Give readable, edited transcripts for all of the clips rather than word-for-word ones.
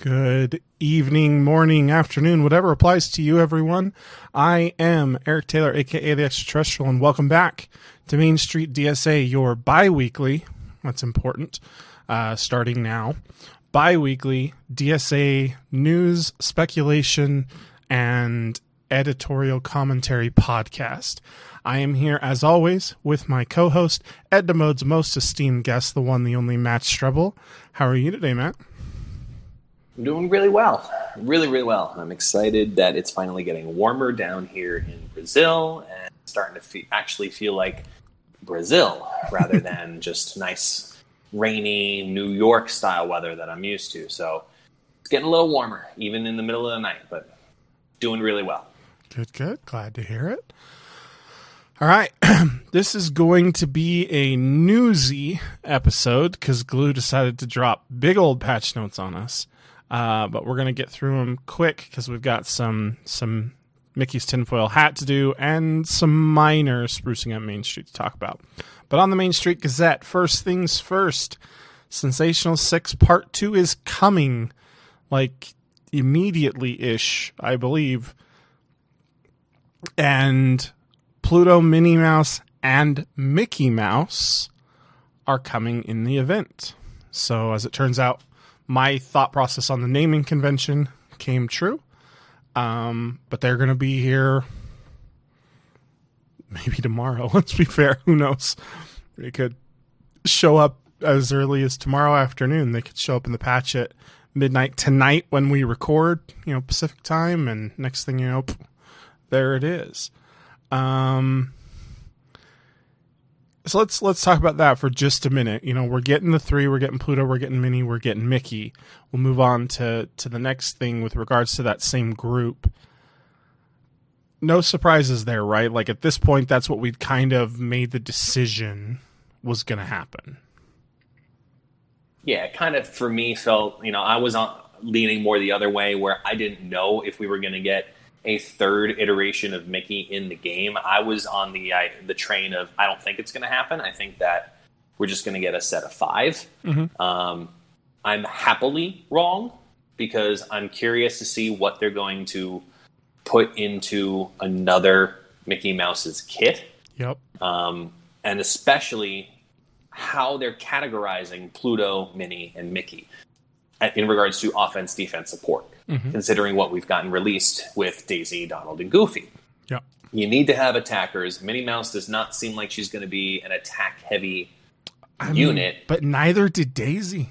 Good evening, morning, afternoon, whatever applies to you, everyone. I am Eric Taylor, aka The Extraterrestrial, and welcome back to Main Street DSA, your bi-weekly, that's important, starting now, bi-weekly DSA news, speculation, and editorial commentary podcast. I am here, as always, with my co-host, Ed Demode's most esteemed guest, the one, the only, Matt Strebel. How are you today, Matt? I'm doing really well. Really well. I'm excited that it's finally getting warmer down here in Brazil and starting to actually feel like Brazil rather than just nice, rainy New York style weather that I'm used to. So it's getting a little warmer, even in the middle of the night, but doing really well. Good. Glad to hear it. All right. This is going to be a newsy episode because Glue decided to drop big old patch notes on us. But we're going to get through them quick because we've got some Mickey's tinfoil hat to do and some minor sprucing up Main Street to talk about. But on the Main Street Gazette, first things first, Sensational 6 Part 2 is coming, like, immediately-ish, I believe. And Pluto, Minnie Mouse, and Mickey Mouse are coming in the event. So, as it turns out, my thought process on the naming convention came true. But they're going to be here maybe tomorrow. Let's be fair. Who knows? They could show up as early as tomorrow afternoon. They could show up in the patch at midnight tonight when we record, Pacific time. And next thing you know, there it is. So let's talk about that for just a minute. We're getting the three, we're getting Pluto, we're getting Minnie, we're getting Mickey. We'll move on to the next thing with regards to that same group. No surprises there, right? Like at this point, that's what we'd kind of made the decision was going to happen. Yeah, it kind of for me felt, I was leaning more the other way where I didn't know if we were going to get a third iteration of Mickey in the game. I was on the train of, I don't think it's going to happen. I think that we're just going to get a set of 5. Mm-hmm. I'm happily wrong because I'm curious to see what they're going to put into another Mickey Mouse's kit. Yep. And especially how they're categorizing Pluto, Minnie, and Mickey in regards to offense, defense, support. Mm-hmm. Considering what we've gotten released with Daisy, Donald, and Goofy. Yeah. You need to have attackers. Minnie Mouse does not seem like she's going to be an attack-heavy unit. But neither did Daisy.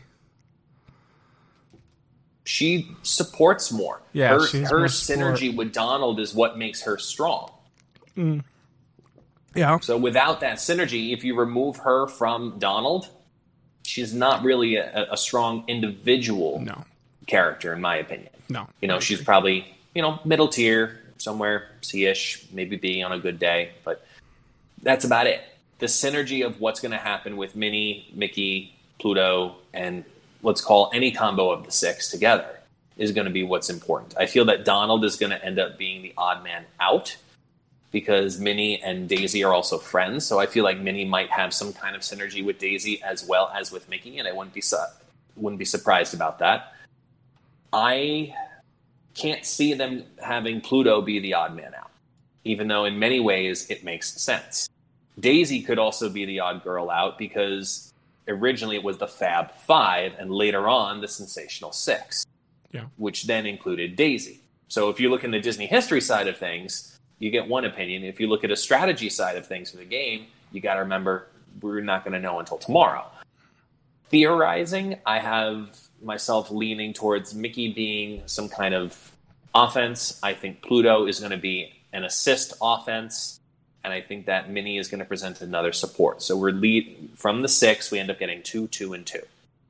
She supports more. Yeah, her more synergy with Donald is what makes her strong. Mm. Yeah. So without that synergy, if you remove her from Donald, she's not really a strong individual character, in my opinion. No. She's probably, middle tier, somewhere C-ish, maybe B on a good day, but that's about it. The synergy of what's going to happen with Minnie, Mickey, Pluto, and let's call any combo of the 6 together is going to be what's important. I feel that Donald is going to end up being the odd man out because Minnie and Daisy are also friends, so I feel like Minnie might have some kind of synergy with Daisy as well as with Mickey, and I wouldn't be surprised about that. I can't see them having Pluto be the odd man out, even though in many ways it makes sense. Daisy could also be the odd girl out because originally it was the Fab 5 and later on the Sensational 6, which then included Daisy. So if you look in the Disney history side of things, you get one opinion. If you look at a strategy side of things for the game, you got to remember we're not going to know until tomorrow. Theorizing, I have myself leaning towards Mickey being some kind of offense. I think Pluto is going to be an assist offense, and I think that Minnie is going to present another support. So we're from the 6, we end up getting 2, 2, and 2.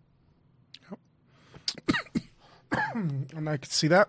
And I can see that.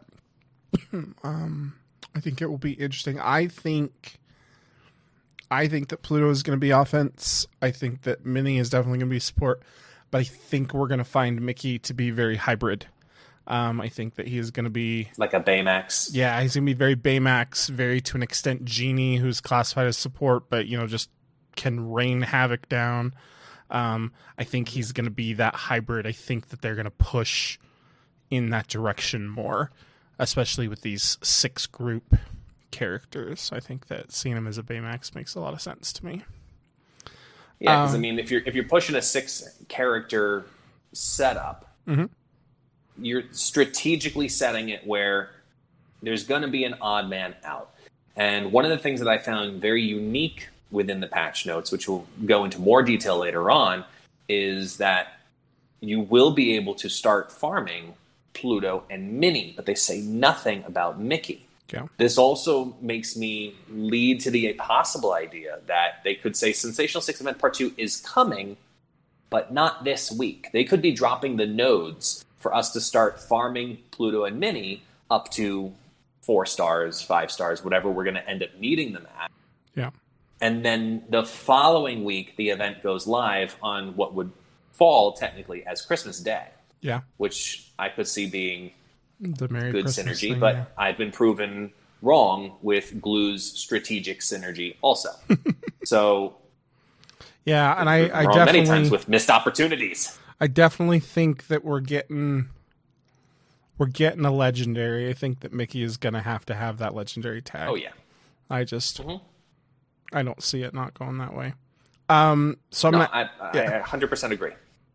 I think it will be interesting. I think that Pluto is going to be offense. I think that Minnie is definitely going to be support. But I think we're going to find Mickey to be very hybrid. I think that he is going to be like a Baymax. Yeah, he's going to be very Baymax, very to an extent Genie, who's classified as support, but just can rain havoc down. I think he's going to be that hybrid. I think that they're going to push in that direction more, especially with these 6 group characters. I think that seeing him as a Baymax makes a lot of sense to me. Yeah, because I mean, if you're pushing a 6 character setup, you're strategically setting it where there's going to be an odd man out. And one of the things that I found very unique within the patch notes, which we'll go into more detail later on, is that you will be able to start farming Pluto and Minnie, but they say nothing about Mickey. Yeah. This also makes me lead to the possible idea that they could say Sensational 6 Event Part 2 is coming, but not this week. They could be dropping the nodes for us to start farming Pluto and Minnie up to 4 stars, 5 stars, whatever we're going to end up needing them at. Yeah. And then the following week, the event goes live on what would fall technically as Christmas Day. Yeah. Which I could see being the Merry good Christmas synergy, thing, but yeah. I've been proven wrong with Glue's strategic synergy also. So yeah, and I wrong definitely many times with missed opportunities. I definitely think that we're getting a legendary. I think that Mickey is going to have that legendary tag. Oh yeah. I just I don't see it not going that way. So I 100% agree.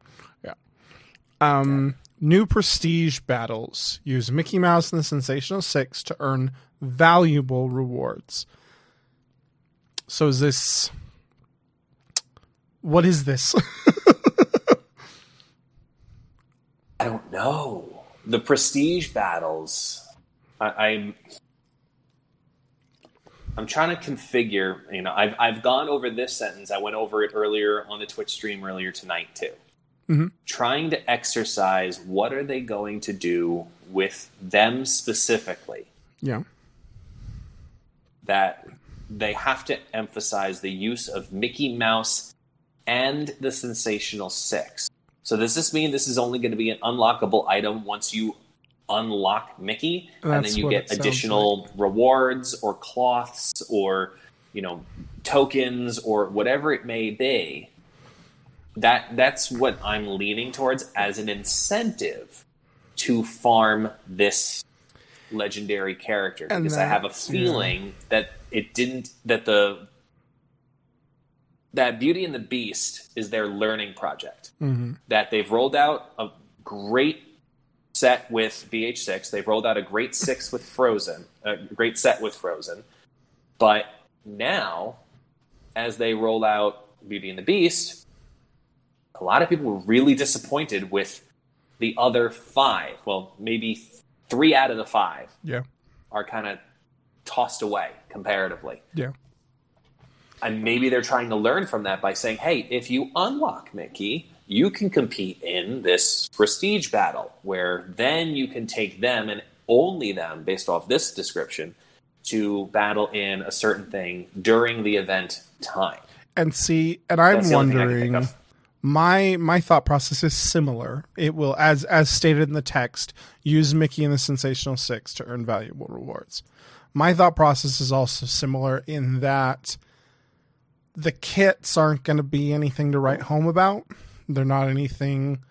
Yeah. New prestige battles use Mickey Mouse and the Sensational 6 to earn valuable rewards. So what is this? I don't know. The prestige battles, I'm trying to configure, I've gone over this sentence. I went over it earlier on the Twitch stream earlier tonight too. Trying to exercise what are they going to do with them specifically. Yeah. That they have to emphasize the use of Mickey Mouse and the Sensational 6. So does this mean this is only going to be an unlockable item once you unlock Mickey, and then you get additional rewards or cloths or tokens or whatever it may be? That's what I'm leaning towards as an incentive to farm this legendary character, because I have a feeling that that Beauty and the Beast is their learning project. That they've rolled out a great set with BH6. They've rolled out a great set with Frozen. But now, as they roll out Beauty and the Beast, a lot of people were really disappointed with the other 5. Well, maybe 3 out of the 5 are kind of tossed away comparatively. Yeah. And maybe they're trying to learn from that by saying, hey, if you unlock Mickey, you can compete in this prestige battle, where then you can take them and only them, based off this description, to battle in a certain thing during the event time. And I'm wondering, my thought process is similar. It will, as stated in the text, use Mickey and the Sensational 6 to earn valuable rewards. My thought process is also similar in that the kits aren't going to be anything to write home about. They're not anything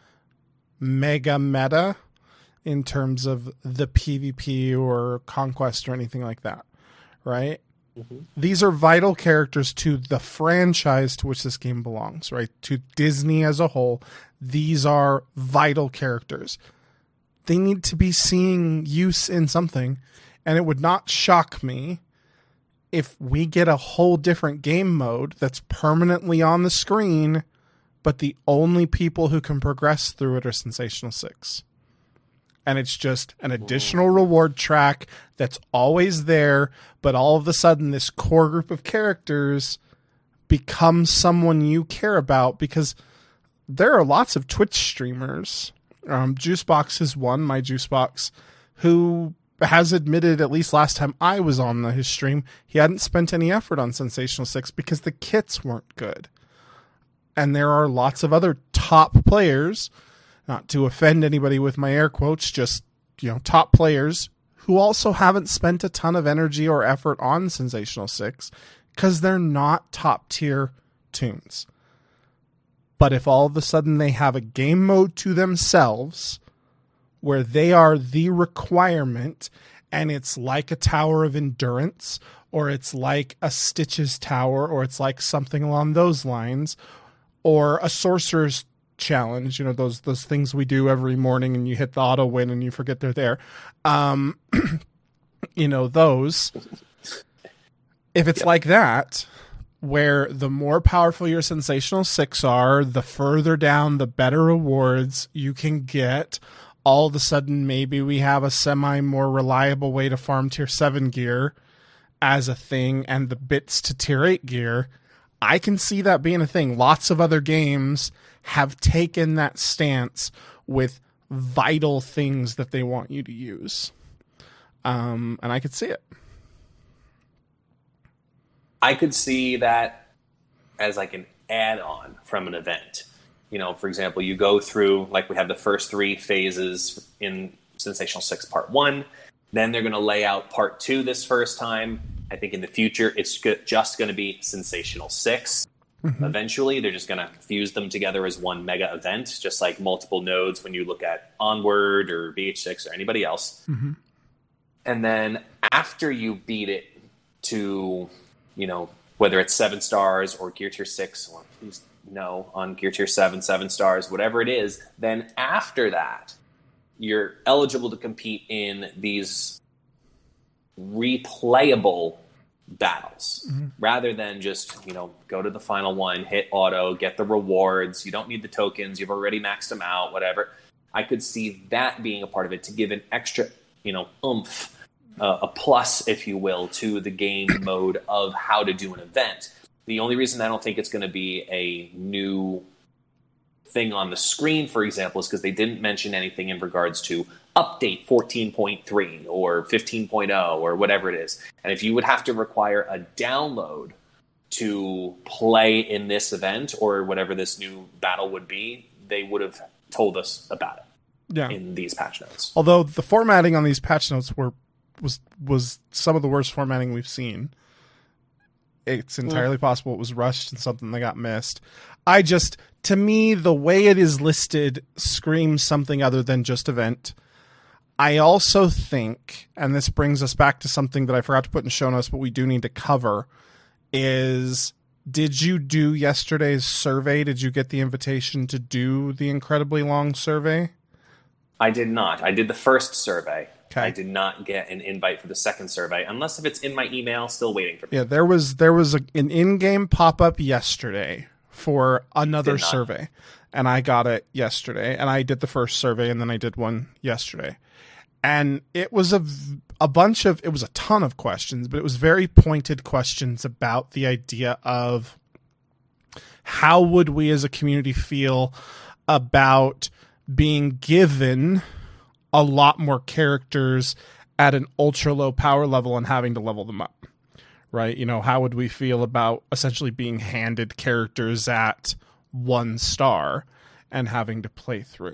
mega meta in terms of the PvP or conquest or anything like that, right? These are vital characters to the franchise to which this game belongs, right? To Disney as a whole, these are vital characters. They need to be seeing use in something, and it would not shock me if we get a whole different game mode that's permanently on the screen, but the only people who can progress through it are Sensational 6. And it's just an additional reward track that's always there, but all of a sudden this core group of characters becomes someone you care about, because there are lots of Twitch streamers. Juicebox is one, my Juicebox, who has admitted, at least last time I was on his stream, he hadn't spent any effort on Sensational 6 because the kits weren't good. And there are lots of other top players, not to offend anybody with my air quotes, just, top players who also haven't spent a ton of energy or effort on Sensational 6 because they're not top tier tunes. But if all of a sudden they have a game mode to themselves where they are the requirement, and it's like a Tower of Endurance, or it's like a Stitches Tower, or it's like something along those lines, or a Sorcerer's Challenge, those things we do every morning and you hit the auto win and you forget they're there. Those. If it's like that, where the more powerful your Sensational 6 are, the further down, the better rewards you can get. All of a sudden, maybe we have a semi more reliable way to farm tier 7 gear as a thing, and the bits to tier 8 gear. I can see that being a thing. Lots of other games have taken that stance with vital things that they want you to use. And I could see it. I could see that as like an add-on from an event. For example, you go through, like we have the first 3 phases in Sensational 6 Part 1. Then they're going to lay out Part 2 this first time. I think in the future, it's just going to be Sensational 6. Mm-hmm. Eventually, they're just going to fuse them together as one mega event, just like multiple nodes when you look at Onward or BH6 or anybody else. Mm-hmm. And then after you beat it to, whether it's 7 stars or Gear Tier 6, or please no, on Gear Tier 7, 7 stars, whatever it is, then after that, you're eligible to compete in these replayable battles, mm-hmm. rather than just, go to the final one, hit auto, get the rewards. You don't need the tokens. You've already maxed them out, whatever. I could see that being a part of it to give an extra, oomph, a plus, if you will, to the game mode of how to do an event. The only reason I don't think it's going to be a new thing on the screen, for example, is because they didn't mention anything in regards to update 14.3 or 15.0 or whatever it is. And if you would have to require a download to play in this event or whatever this new battle would be, they would have told us about it in these patch notes. Although the formatting on these patch notes was some of the worst formatting we've seen. It's entirely possible it was rushed and something that got missed. To me, the way it is listed screams something other than just event. I also think, and this brings us back to something that I forgot to put in show notes, but we do need to cover, is, did you do yesterday's survey? Did you get the invitation to do the incredibly long survey? I did not. I did the first survey. Okay. I did not get an invite for the second survey, unless if it's in my email, still waiting for me. Yeah, there was an in-game pop-up yesterday for another survey, and I got it yesterday, and I did the first survey, and then I did one yesterday. And it was it was a ton of questions, but it was very pointed questions about the idea of how would we as a community feel about being given a lot more characters at an ultra low power level and having to level them up, right? How would we feel about essentially being handed characters at 1 star and having to play through?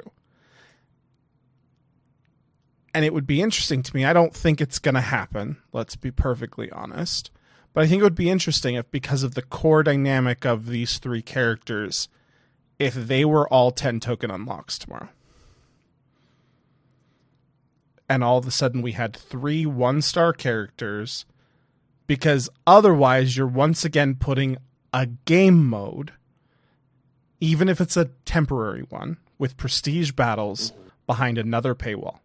And it would be interesting to me. I don't think it's going to happen. Let's be perfectly honest. But I think it would be interesting if, because of the core dynamic of these 3 characters, if they were all 10 token unlocks tomorrow. And all of a sudden we had 3 1-star characters, because otherwise you're once again putting a game mode, even if it's a temporary one, with prestige battles behind another paywall.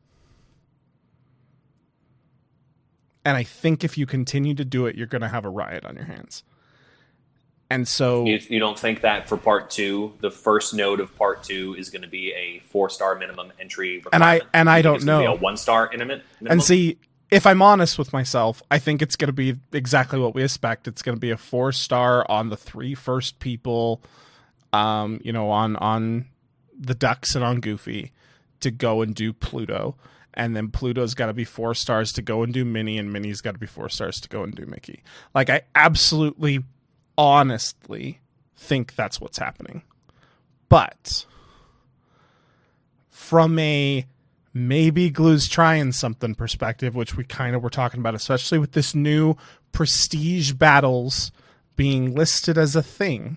And I think if you continue to do it, you're going to have a riot on your hands. And so you don't think that for Part 2, the first node of Part 2 is going to be a 4-star minimum entry requirement? And I don't know. Be a 1-star minimum? And see, if I'm honest with myself, I think it's going to be exactly what we expect. It's going to be a 4-star on the 3 first people, on the Ducks and on Goofy to go and do Pluto. And then Pluto's got to be 4 stars to go and do Minnie, and Minnie's got to be 4 stars to go and do Mickey. Like, I absolutely, honestly think that's what's happening. But from a maybe Glue's trying something perspective, which we kind of were talking about, especially with this new prestige battles being listed as a thing,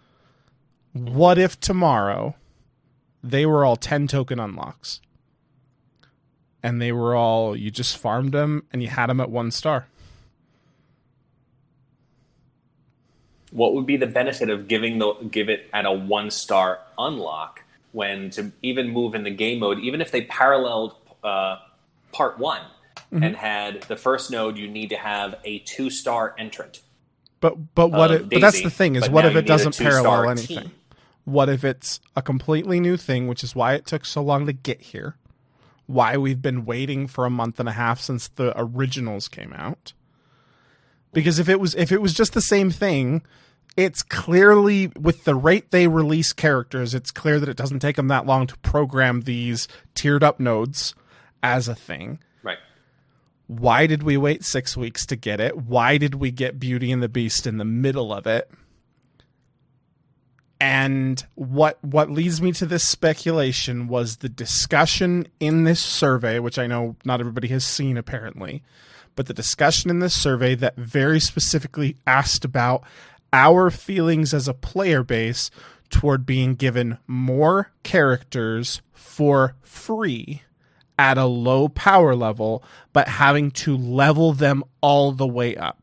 what if tomorrow they were all 10 token unlocks? and they were all, you just farmed them and you had them at 1 star. What would be the benefit of give it at a 1-star unlock when to even move in the game mode, even if they paralleled part 1 and had the first node, you need to have a 2-star entrant. But what if, but that's the thing is, what if it doesn't parallel anything? Team. What if it's a completely new thing, which is why it took so long to get here, why we've been waiting for a month and a half since the originals came out? Because if it was just the same thing, it's clearly, with the rate they release characters, it's clear that it doesn't take them that long to program these tiered up nodes as a thing. Right. Why did we wait 6 weeks to get it? Why did we get Beauty and the Beast in the middle of it? And what leads me to this speculation was the discussion in this survey, which I know not everybody has seen apparently, but the discussion in this survey that very specifically asked about our feelings as a player base toward being given more characters for free at a low power level, but having to level them all the way up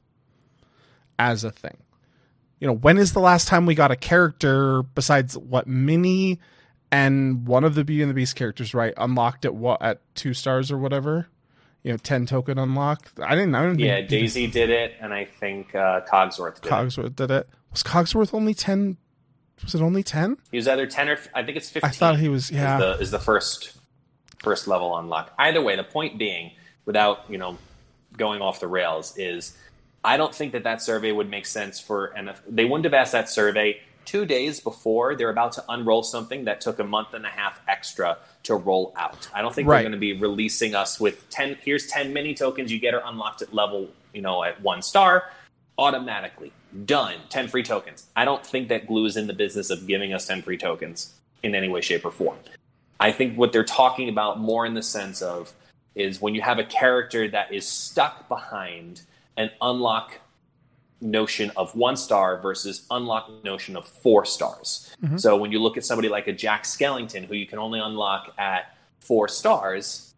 as a thing. You know, when is the last time we got a character besides Minnie and one of the Beauty and the Beast characters, right? Unlocked at 2 stars or whatever? 10 token unlock. I don't Yeah, think Daisy did it, and I think Cogsworth did it. Was Cogsworth only 10? Was it only 10? He was either 10 or I think it's 15. I thought he was, yeah. Is the first level unlock. Either way, the point being, without going off the rails, is I don't think that survey would make sense for they wouldn't have asked that survey 2 days before they're about to unroll something that took a month and a half extra to roll out. I don't think they're going to be releasing us with 10. Here's 10 mini tokens. You get her unlocked at level, at 1 star, automatically done. 10 free tokens. I don't think that Glue is in the business of giving us 10 free tokens in any way, shape, or form. I think what they're talking about more in the sense of is when you have a character that is stuck behind an unlock notion of 1 star versus unlock notion of 4 stars. Mm-hmm. So when you look at somebody like a Jack Skellington, who you can only unlock at 4 stars,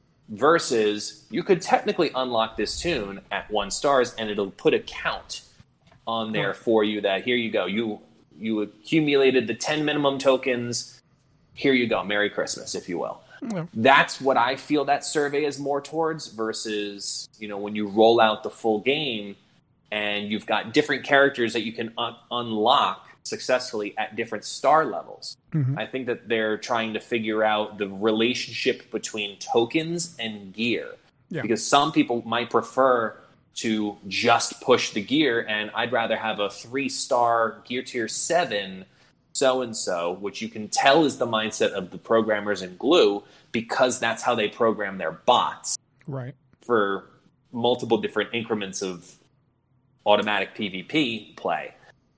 versus you could technically unlock this tune at 1 stars and it'll put a count on there for you that here you go. You accumulated the 10 minimum tokens. Here you go. Merry Christmas, if you will. Yeah. That's what I feel that survey is more towards versus, when you roll out the full game and you've got different characters that you can unlock successfully at different star levels. Mm-hmm. I think that they're trying to figure out the relationship between tokens and gear. Yeah. Because some people might prefer to just push the gear, and I'd rather have a 3-star gear tier 7 so-and-so, which you can tell is the mindset of the programmers in Glue, because that's how they program their bots. Right. For multiple different increments of automatic PvP play.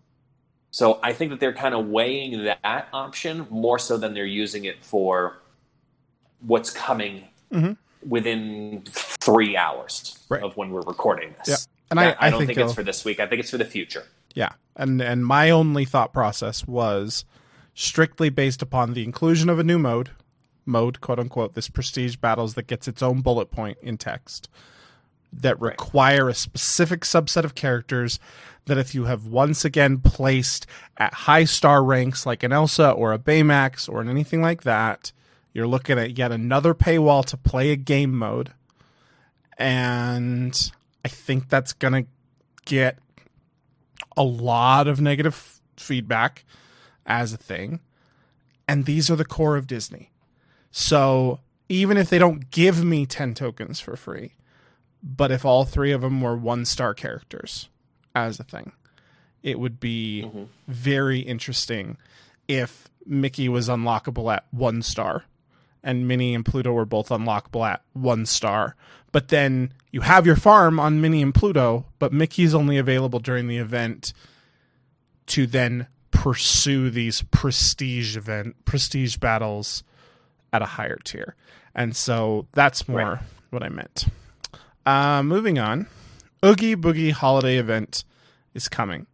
So I think that they're kind of weighing that option more so than they're using it for what's coming within 3 hours of when we're recording this. Yeah. And I don't think it's for this week. I think it's for the future. Yeah. And my only thought process was strictly based upon the inclusion of a new mode, quote unquote, this prestige battles that gets its own bullet point in text, that require a specific subset of characters that if you have once again placed at high star ranks like an Elsa or a Baymax or anything like that, you're looking at yet another paywall to play a game mode. And I think that's going to get a lot of negative feedback as a thing. And these are the core of Disney. So even if they don't give me 10 tokens for free, but if all 3 of them were 1-star characters as a thing, it would be very interesting if Mickey was unlockable at 1 star and Minnie and Pluto were both unlockable at 1 star. But then you have your farm on Minnie and Pluto, but Mickey's only available during the event to then pursue these prestige battles at a higher tier. And so that's more what I meant. Moving on, Oogie Boogie holiday event is coming.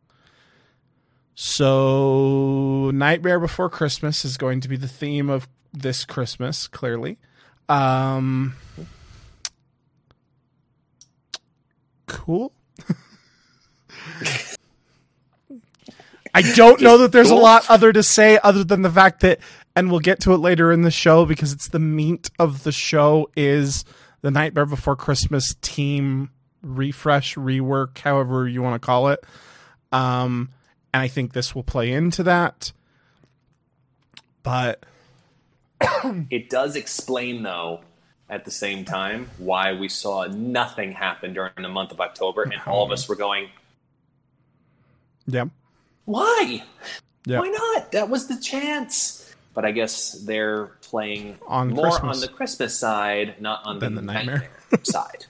So Nightmare Before Christmas is going to be the theme of this Christmas, clearly. Cool. I don't know that there's a lot other to say other than the fact that, and we'll get to it later in the show because it's the meat of the show, is the Nightmare Before Christmas team refresh, rework, however you want to call it. And I think this will play into that. But it does explain, though, at the same time, why we saw nothing happen during the month of October, and all of us were going, yeah. Why? Yeah. Why not? That was the chance. But I guess they're playing on more Christmas. on the Christmas side, not on the nightmare side.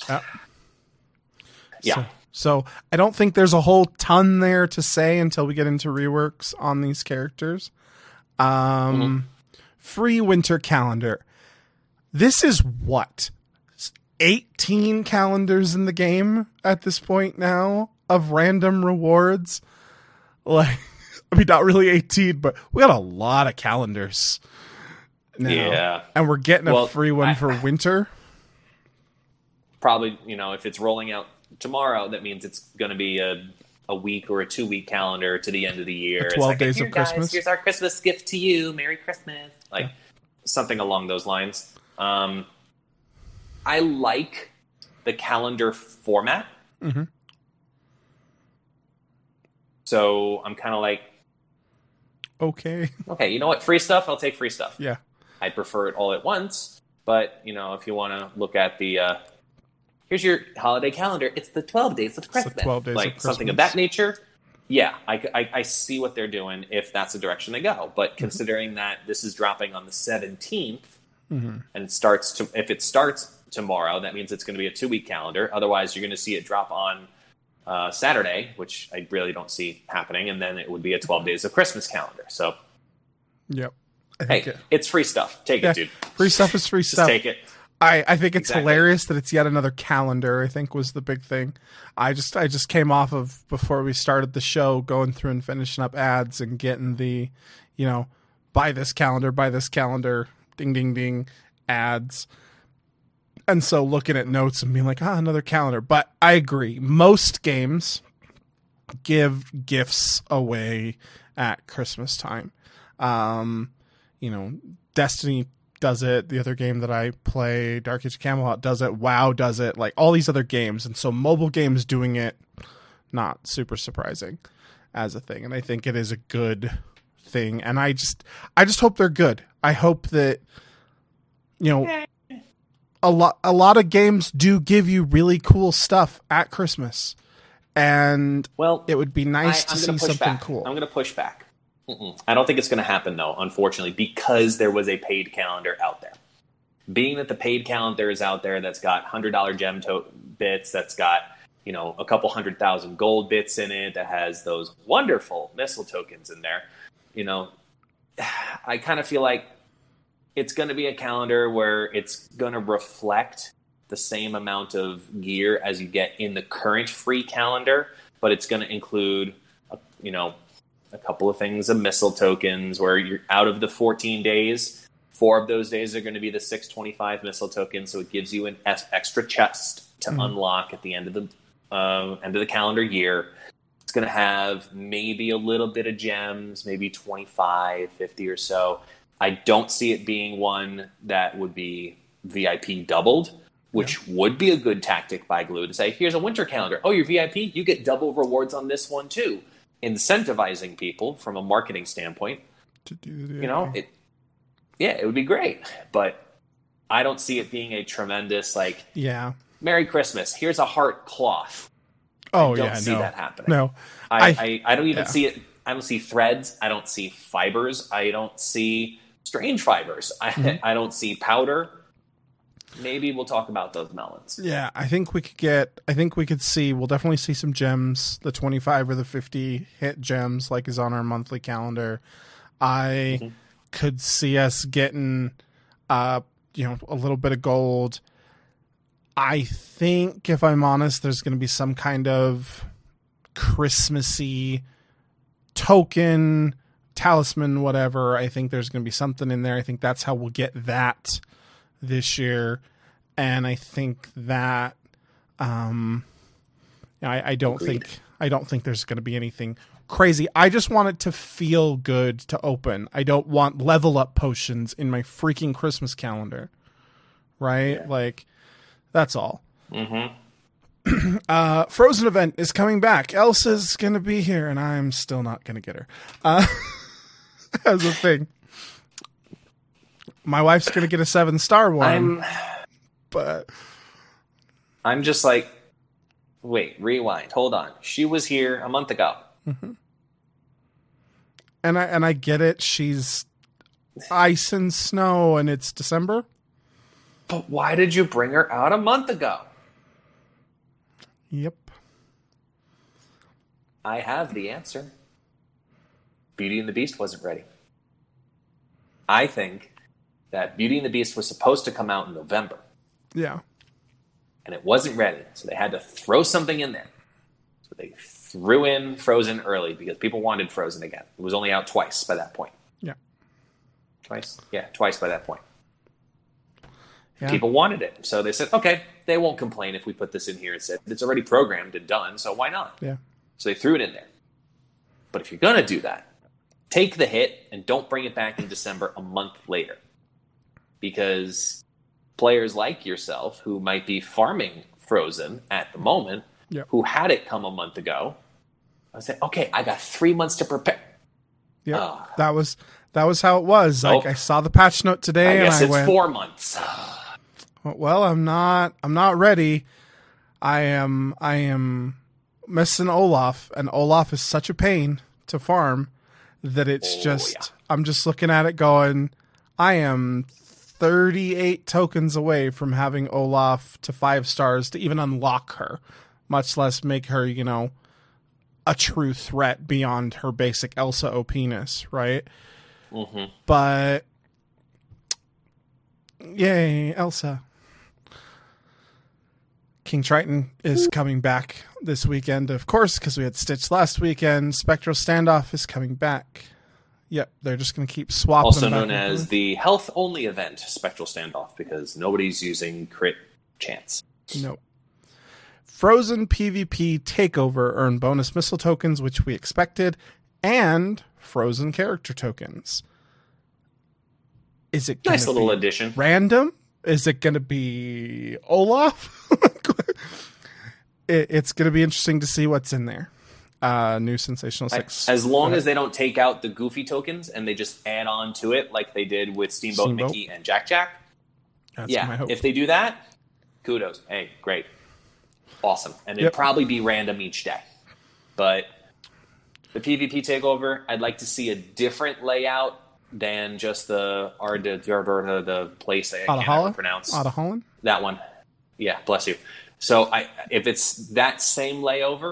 Yeah. So I don't think there's a whole ton there to say until we get into reworks on these characters. Free winter calendar. This is what? 18 calendars in the game at this point now of random rewards. Like, I mean, not really 18, but we got a lot of calendars now. Yeah. And we're getting a free one for winter. Probably, if it's rolling out tomorrow, that means it's going to be a week or a 2-week calendar to the end of the year. 12 days of Christmas. Guys, here's our Christmas gift to you. Merry Christmas. Something along those lines. I like the calendar format. Mm-hmm. So I'm kind of like, okay, you know what? Free stuff, I'll take free stuff. Yeah. I'd prefer it all at once. But, if you want to look at the, here's your holiday calendar. It's the 12 days of Christmas. 12 days of something Christmas. of that nature. Yeah, I see what they're doing if that's the direction they go. But considering that this is dropping on the 17th and if it starts tomorrow, that means it's going to be a 2-week calendar. Otherwise, you're going to see it drop on Saturday, which I really don't see happening. And then it would be a 12 days of Christmas calendar. So, yep. It's free stuff. Take it, dude. Free stuff is free stuff. Take it. I think it's hilarious that it's yet another calendar, I think was the big thing. I just came off of, before we started the show, going through and finishing up ads and getting the, buy this calendar, ding, ding, ding, ads. And so looking at notes and being like, another calendar. But I agree. Most games give gifts away at Christmas time. Destiny does it. The other game that I play, Dark Age of Camelot, does it. WoW does it. Like all these other games. And so mobile games doing it, not super surprising as a thing. And I think it is a good thing. And I just hope they're good. I hope that, a lot of games do give you really cool stuff at Christmas. And it would be nice to see something cool. I'm going to push back. I don't think it's going to happen, though, unfortunately, because there was a paid calendar out there. Being that the paid calendar is out there that's got $100 gem bits, that's got, a couple 100,000 gold bits in it, that has those wonderful missile tokens in there, I kind of feel like it's going to be a calendar where it's going to reflect the same amount of gear as you get in the current free calendar, but it's going to include, a couple of things of missile tokens where you're out of the 14 days. 4 of those days are going to be the 625 missile tokens. So it gives you an extra chest to unlock at the end of the calendar year. It's going to have maybe a little bit of gems, maybe 25, 50 or so. I don't see it being one that would be VIP doubled, which would be a good tactic by Glue to say, here's a winter calendar. Oh, you're VIP? You get double rewards on this one too. Incentivizing people from a marketing standpoint to do the it would be great, but I don't see it being a tremendous Merry Christmas, here's a heart cloth. I don't see that happening. No, I don't even see it. I don't see threads, I don't see fibers, I don't see strange fibers, I don't see powder. Maybe we'll talk about those melons. Yeah, I think we could see, we'll definitely see some gems, the 25 or the 50 hit gems like is on our monthly calendar. I could see us getting, a little bit of gold. I think, if I'm honest, there's going to be some kind of Christmassy token, talisman, whatever. I think there's going to be something in there. I think that's how we'll get that this year, and I think that I don't think there's going to be anything crazy. I just want it to feel good to open. I don't want level up potions in my freaking Christmas calendar, right? Yeah. Like, that's all. Mm-hmm. Frozen event is coming back. Elsa's going to be here, and I'm still not going to get her. As a thing. My wife's going to get a 7-star one. I'm just like, wait, rewind. Hold on. She was here a month ago. Mm-hmm. And I get it. She's ice and snow, and it's December. But why did you bring her out a month ago? Yep. I have the answer. Beauty and the Beast wasn't ready. I think that Beauty and the Beast was supposed to come out in November. Yeah. And it wasn't ready. So they had to throw something in there. So they threw in Frozen early because people wanted Frozen again. It was only out twice by that point. Yeah. Twice? Yeah, twice by that point. Yeah. People wanted it. So they said, okay, they won't complain if we put this in here and said it's already programmed and done, so why not? Yeah. So they threw it in there. But if you're going to do that, take the hit and don't bring it back in December a month later. Because players like yourself who might be farming Frozen at the moment, Yep. who had it come a month ago, I said, okay, I got 3 months to prepare. Yeah. That was how it was. Nope. Like, I saw the patch note today, I guess and it's went, 4 months. well, I'm not ready. I am missing Olaf, and Olaf is such a pain to farm that it's I'm just looking at it going, I am 38 tokens away from having Olaf to 5 stars to even unlock her, much less make her, a true threat beyond her basic Elsa OP-ness, right? Mm-hmm. But yay, Elsa. King Triton is coming back this weekend, of course, because we had Stitch last weekend. Spectral Standoff is coming back. Yep, they're just going to keep swapping Also them back known as the health-only event, Spectral Standoff, because nobody's using crit chance. Nope. Frozen PvP Takeover earn bonus missile tokens, which we expected, and Frozen character tokens. Is it Nice little addition. Random? Is it going to be Olaf? It's going to be interesting to see what's in there. New Sensational 6. As long as they don't take out the goofy tokens and they just add on to it like they did with Steamboat Mickey and Jack Jack. That's my hope. If they do that, kudos. Hey, great. Awesome. And it'd probably be random each day. But the PvP takeover, I'd like to see a different layout than just the place I can't ever pronounce. Out of Holland? That one. Yeah, bless you. So if it's that same layover,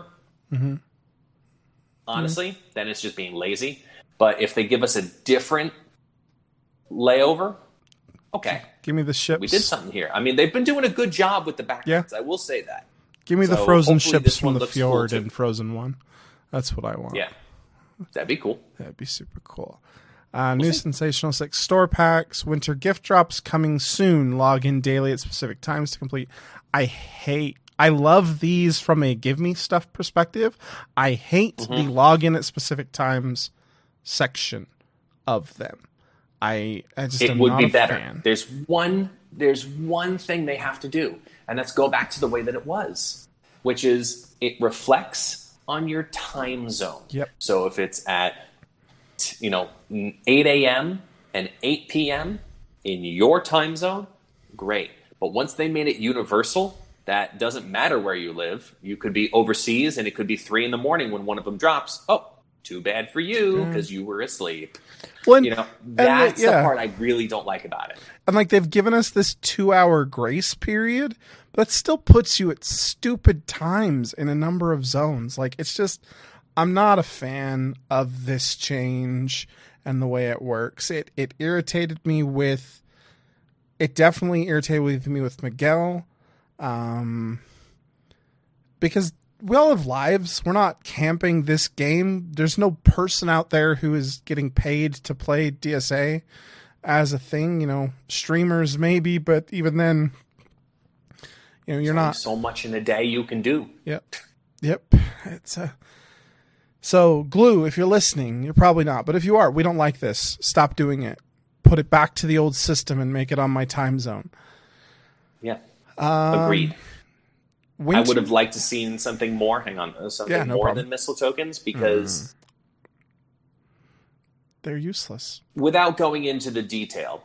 honestly, then it's just being lazy. But if they give us a different layover, okay. Give me the ships. We did something here. I mean, they've been doing a good job with the backgrounds. I will say that. Give me the frozen ships from the fjord in Frozen 1. That's what I want. Yeah. That'd be cool. That'd be super cool. New Sensational 6 store packs. Winter gift drops coming soon. Log in daily at specific times to complete. I love these from a give me stuff perspective. I hate the login at specific times section of them. I just it am would not be a better. fan. There's one thing they have to do, and that's go back to the way that it was, which is it reflects on your time zone. Yep. So if it's at 8 a.m. and 8 p.m. in your time zone, great. But once they made it universal, that doesn't matter where you live. You could be overseas, and it could be 3 a.m. when one of them drops. Oh, too bad for you because you were asleep. Well, that's the part I really don't like about it. And they've given us this 2-hour grace period, but that still puts you at stupid times in a number of zones. It's just, I'm not a fan of this change and the way it works. It definitely irritated me with Miguel, because we all have lives. We're not camping this game. There's no person out there who is getting paid to play DSA. as a thing, streamers maybe, but even then, you're not so much in a day you can do. Yep. It's so Glue, if you're listening, you're probably not, but if you are, we don't like this. Stop doing it. Put it back to the old system and make it on my time zone. Yeah. Agreed. Winter... I would have liked to seen something more. Hang on, something more than missile tokens, because they're useless. Without going into the detail,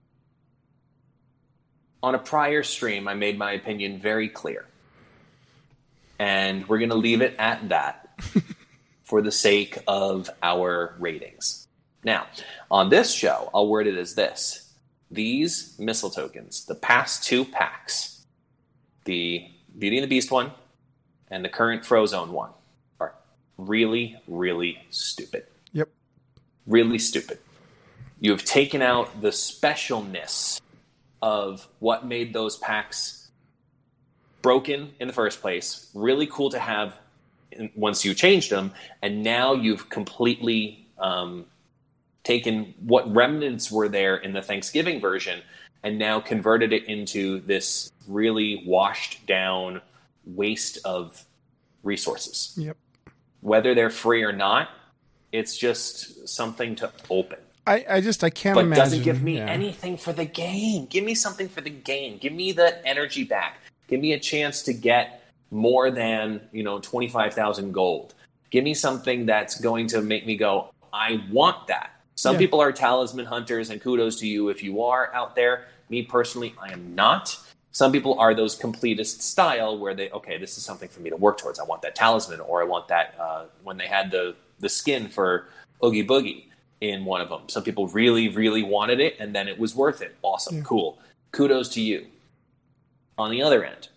on a prior stream, I made my opinion very clear, and we're going to leave it at that for the sake of our ratings. Now, on this show, I'll word it as this: these missile tokens, the past 2 packs, the Beauty and the Beast one and the current Frozone one, are really, really stupid. Yep. Really stupid. You have taken out the specialness of what made those packs broken in the first place. Really cool to have once you changed them, and now you've completely taken what remnants were there in the Thanksgiving version and now converted it into this really washed down waste of resources. Yep. Whether they're free or not, it's just something to open. I can't but imagine. But doesn't give me anything for the game. Give me something for the game. Give me the energy back. Give me a chance to get more than 25,000 gold. Give me something that's going to make me go, I want that. Some people are talisman hunters, and kudos to you if you are out there. Me personally, I am not. Some people are those completist style where this is something for me to work towards. I want that talisman, or I want that when they had the skin for Oogie Boogie in one of them. Some people really, really wanted it, and then it was worth it. Awesome, cool. Kudos to you. On the other end,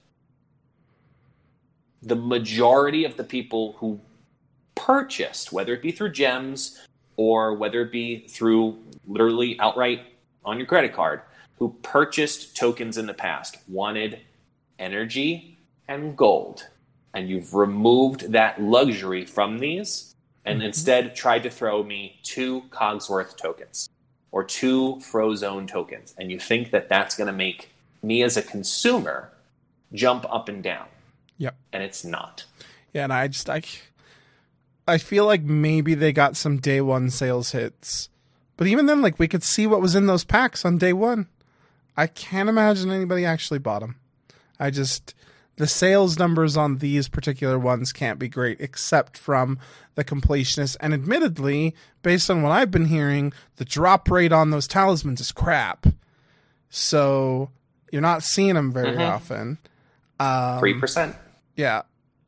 the majority of the people who purchased, whether it be through gems or whether it be through literally outright on your credit card, who purchased tokens in the past, wanted energy and gold. And you've removed that luxury from these and instead tried to throw me 2 Cogsworth tokens or 2 Frozone tokens. And you think that that's going to make me as a consumer jump up and down. Yep. And it's not. Yeah, and I feel like maybe they got some day one sales hits. But even then, we could see what was in those packs on day one. I can't imagine anybody actually bought them. The sales numbers on these particular ones can't be great, except from the completionists. And admittedly, based on what I've been hearing, the drop rate on those talismans is crap. So you're not seeing them very often. 3%. Yeah.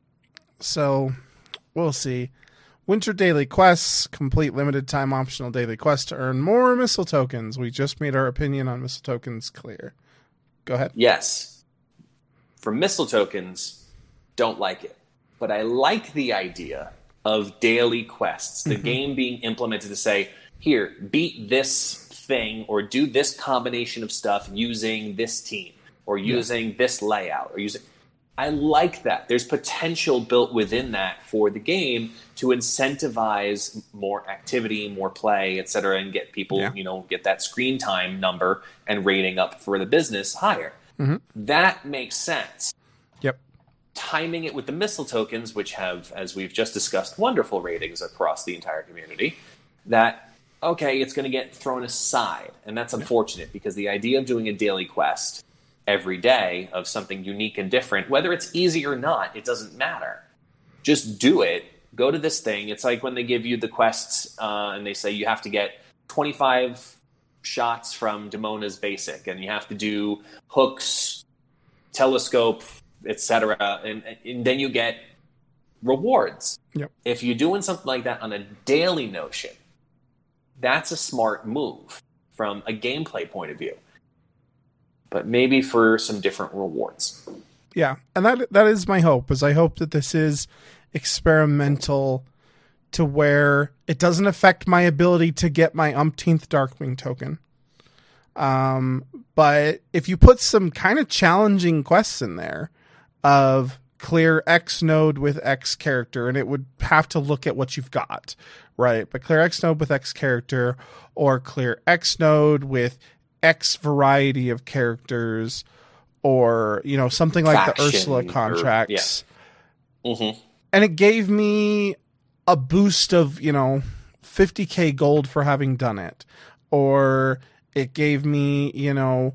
So we'll see. Winter daily quests, complete limited time optional daily quest to earn more missile tokens. We just made our opinion on missile tokens clear. Go ahead. Yes. For missile tokens, don't like it. But I like the idea of daily quests, the game being implemented to say, here, beat this thing or do this combination of stuff using this team or using this layout or using... I like that. There's potential built within that for the game to incentivize more activity, more play, etc., and get people, get that screen time number and rating up for the business higher. That makes sense. Yep. Timing it with the missile tokens, which have, as we've just discussed, wonderful ratings across the entire community, that, it's going to get thrown aside. And that's unfortunate because the idea of doing a daily quest every day of something unique and different, whether it's easy or not, it doesn't matter. Just do it. Go to this thing. It's like when they give you the quests and they say you have to get 25 shots from Demona's basic and you have to do hooks, telescope, etc. And then you get rewards. Yep. If you're doing something like that on a daily notion, that's a smart move from a gameplay point of view. But maybe for some different rewards. Yeah, and that is my hope, is I hope that this is experimental to where it doesn't affect my ability to get my umpteenth Darkwing token. But if you put some kind of challenging quests in there of clear X node with X character, and it would have to look at what you've got, right? But clear X node with X character, or clear X node with X variety of characters, or, you know, something like Faction, the Ursula contracts. Mm-hmm. And it gave me a boost of, you know, 50k gold for having done it. Or it gave me, you know,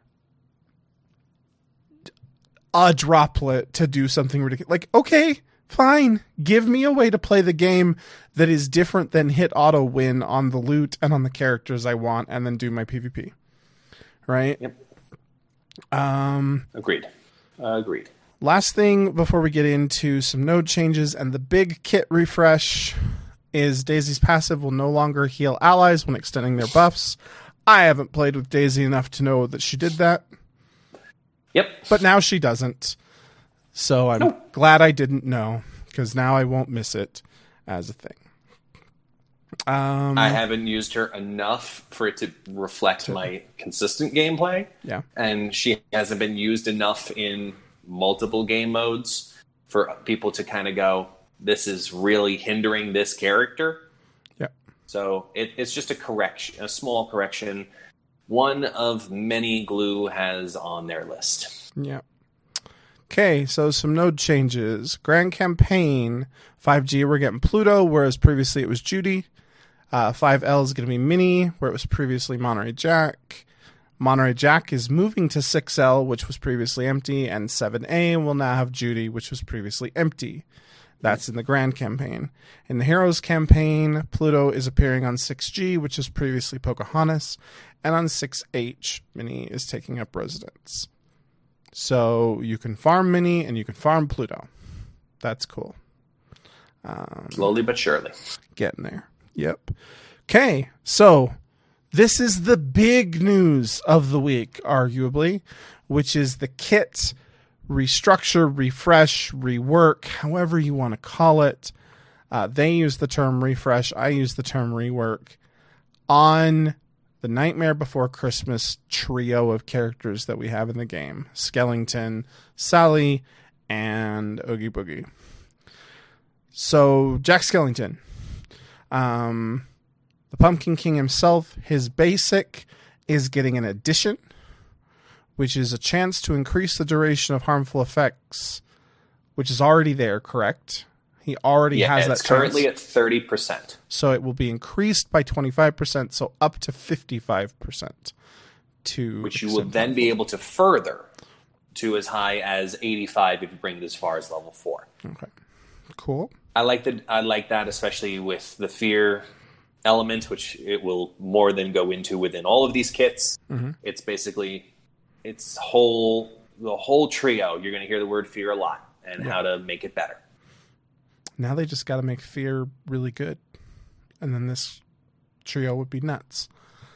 a droplet to do something ridiculous. Like, okay, fine. Give me a way to play the game that is different than hit auto win on the loot and on the characters I want, and then do my PvP. Right? Yep. Agreed. Agreed. Last thing before we get into some node changes and the big kit refresh is Daisy's passive will no longer heal allies when extending their buffs. I haven't played with Daisy enough to know that she did that. Yep. But now she doesn't. So I'm glad I didn't know, because now I won't miss it as a thing. I haven't used her enough for it to reflect my consistent gameplay. Yeah. And she hasn't been used enough in multiple game modes for people to kind of go, this is really hindering this character. Yeah. So it's just a correction, a small correction. One of many Glue has on their list. Yeah. Okay, so some node changes. Grand Campaign, 5G, we're getting Pluto, whereas previously it was Judy. 5L is going to be Minnie, where it was previously Monterey Jack. Monterey Jack is moving to 6L, which was previously empty, and 7A will now have Judy, which was previously empty. That's in the Grand Campaign. In the Heroes Campaign, Pluto is appearing on 6G, which is previously Pocahontas, and on 6H, Minnie is taking up residence. So you can farm Minnie and you can farm Pluto. That's cool. Slowly but surely. Getting there. Yep. Okay, so this is the big news of the week, arguably, which is the kit restructure, refresh, rework, however you want to call it. They use the term refresh. I use the term rework on the Nightmare Before Christmas trio of characters that we have in the game. Skellington, Sally, and Oogie Boogie. So, Jack Skellington. The Pumpkin King himself, his basic is getting an addition, which is a chance to increase the duration of harmful effects, which is already there, correct? He already has that chance. It's currently at 30%. So it will be increased by 25%, so up to 55%. Which you will then be able to further to as high as 85 if you bring it as far as level 4. Okay. Cool. I like that, especially with the fear element, which it will more than go into within all of these kits. Mm-hmm. It's basically the whole trio. You're going to hear the word fear a lot and how to make it better. Now they just got to make fear really good, and then this trio would be nuts.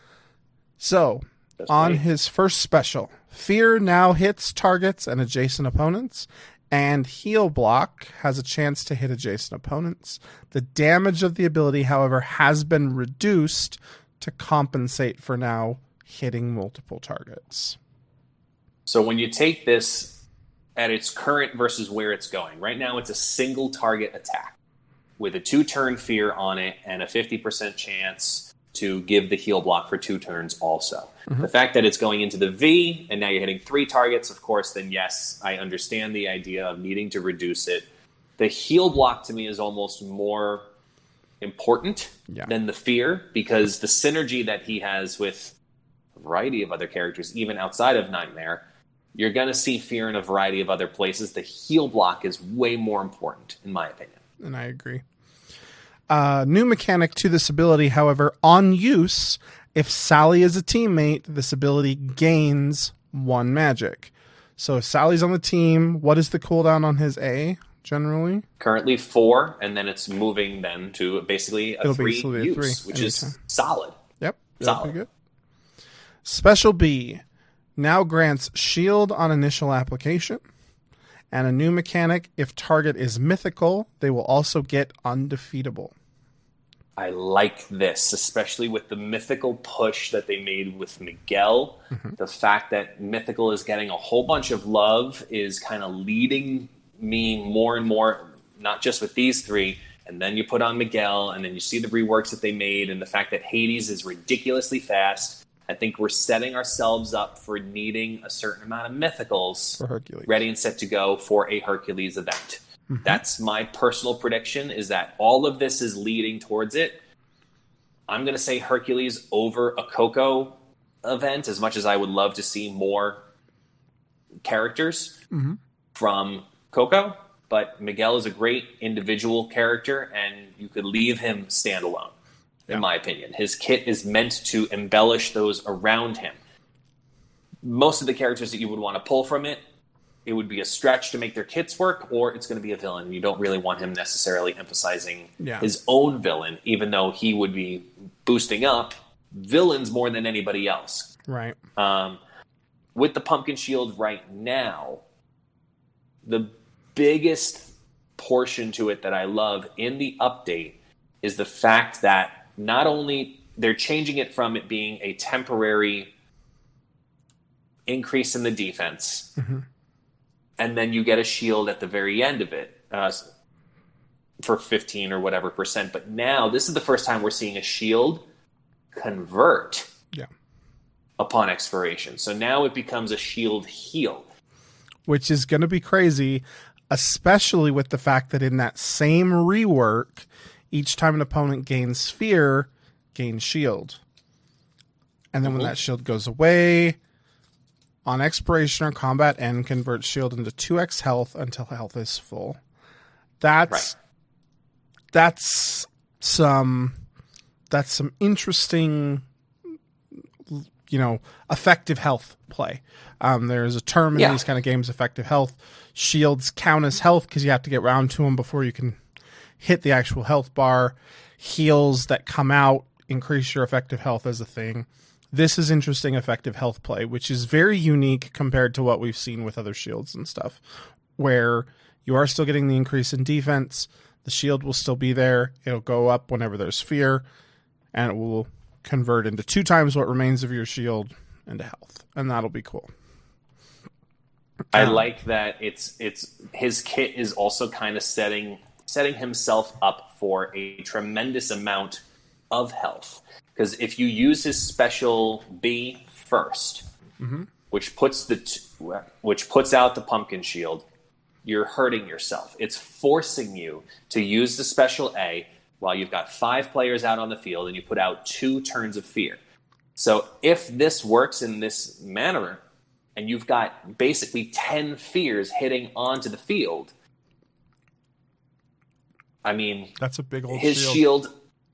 So, on his first special, fear now hits targets and adjacent opponents, and heal block has a chance to hit adjacent opponents. The damage of the ability, however, has been reduced to compensate for now hitting multiple targets. So when you take this at its current versus where it's going, right now it's a single target attack with a 2-turn fear on it and a 50% chance to give the heal block for 2 turns also. Mm-hmm. The fact that it's going into the V and now you're hitting 3 targets, of course, then yes, I understand the idea of needing to reduce it. The heal block to me is almost more important than the fear, because the synergy that he has with a variety of other characters, even outside of Nightmare, you're going to see fear in a variety of other places. The heal block is way more important, in my opinion. And I agree. New mechanic to this ability, however, on use, if Sally is a teammate, this ability gains 1 magic. So if Sally's on the team, what is the cooldown on his A, generally? Currently 4, and then it's moving then to basically a 3 use, which is solid. Yep. Solid. Good. Special B now grants shield on initial application. And a new mechanic, if target is mythical, they will also get undefeatable. I like this, especially with the mythical push that they made with Miguel. Mm-hmm. The fact that mythical is getting a whole bunch of love is kind of leading me more and more, not just with these three, and then you put on Miguel, and then you see the reworks that they made, and the fact that Hades is ridiculously fast. I think we're setting ourselves up for needing a certain amount of mythicals For Hercules. ready and set to go for a Hercules event. That's my personal prediction, is that all of this is leading towards it. I'm going to say Hercules over a Coco event, as much as I would love to see more characters from Coco. But Miguel is a great individual character, and you could leave him standalone, in my opinion. His kit is meant to embellish those around him. Most of the characters that you would want to pull from it, it would be a stretch to make their kits work, or it's going to be a villain. You don't really want him necessarily emphasizing his own villain, even though he would be boosting up villains more than anybody else. Right. With the Pumpkin Shield right now, the biggest portion to it that I love in the update is the fact that not only they're changing it from it being a temporary increase in the defense, and then you get a shield at the very end of it for 15 or whatever percent. But now this is the first time we're seeing a shield convert upon expiration. So now it becomes a shield heal. Which is going to be crazy, especially with the fact that in that same rework, each time an opponent gains sphere, gains shield. And then when that shield goes away, on expiration or combat end, convert shield into 2x health until health is full. That's some interesting, effective health play. There's a term in these kind of games, effective health. Shields count as health because you have to get round to them before you can hit the actual health bar. Heals that come out increase your effective health as a thing. This is interesting effective health play, which is very unique compared to what we've seen with other shields and stuff, where you are still getting the increase in defense. The shield will still be there. It'll go up whenever there's fear, and it will convert into 2 times what remains of your shield into health, and that'll be cool. I like that it's his kit is also kind of setting himself up for a tremendous amount of health. Because if you use his special B first, which puts out the Pumpkin Shield, you're hurting yourself. It's forcing you to use the special A while you've got 5 players out on the field and you put out 2 turns of fear. So if this works in this manner, and you've got basically 10 fears hitting onto the field, I mean, that's a big old his shield.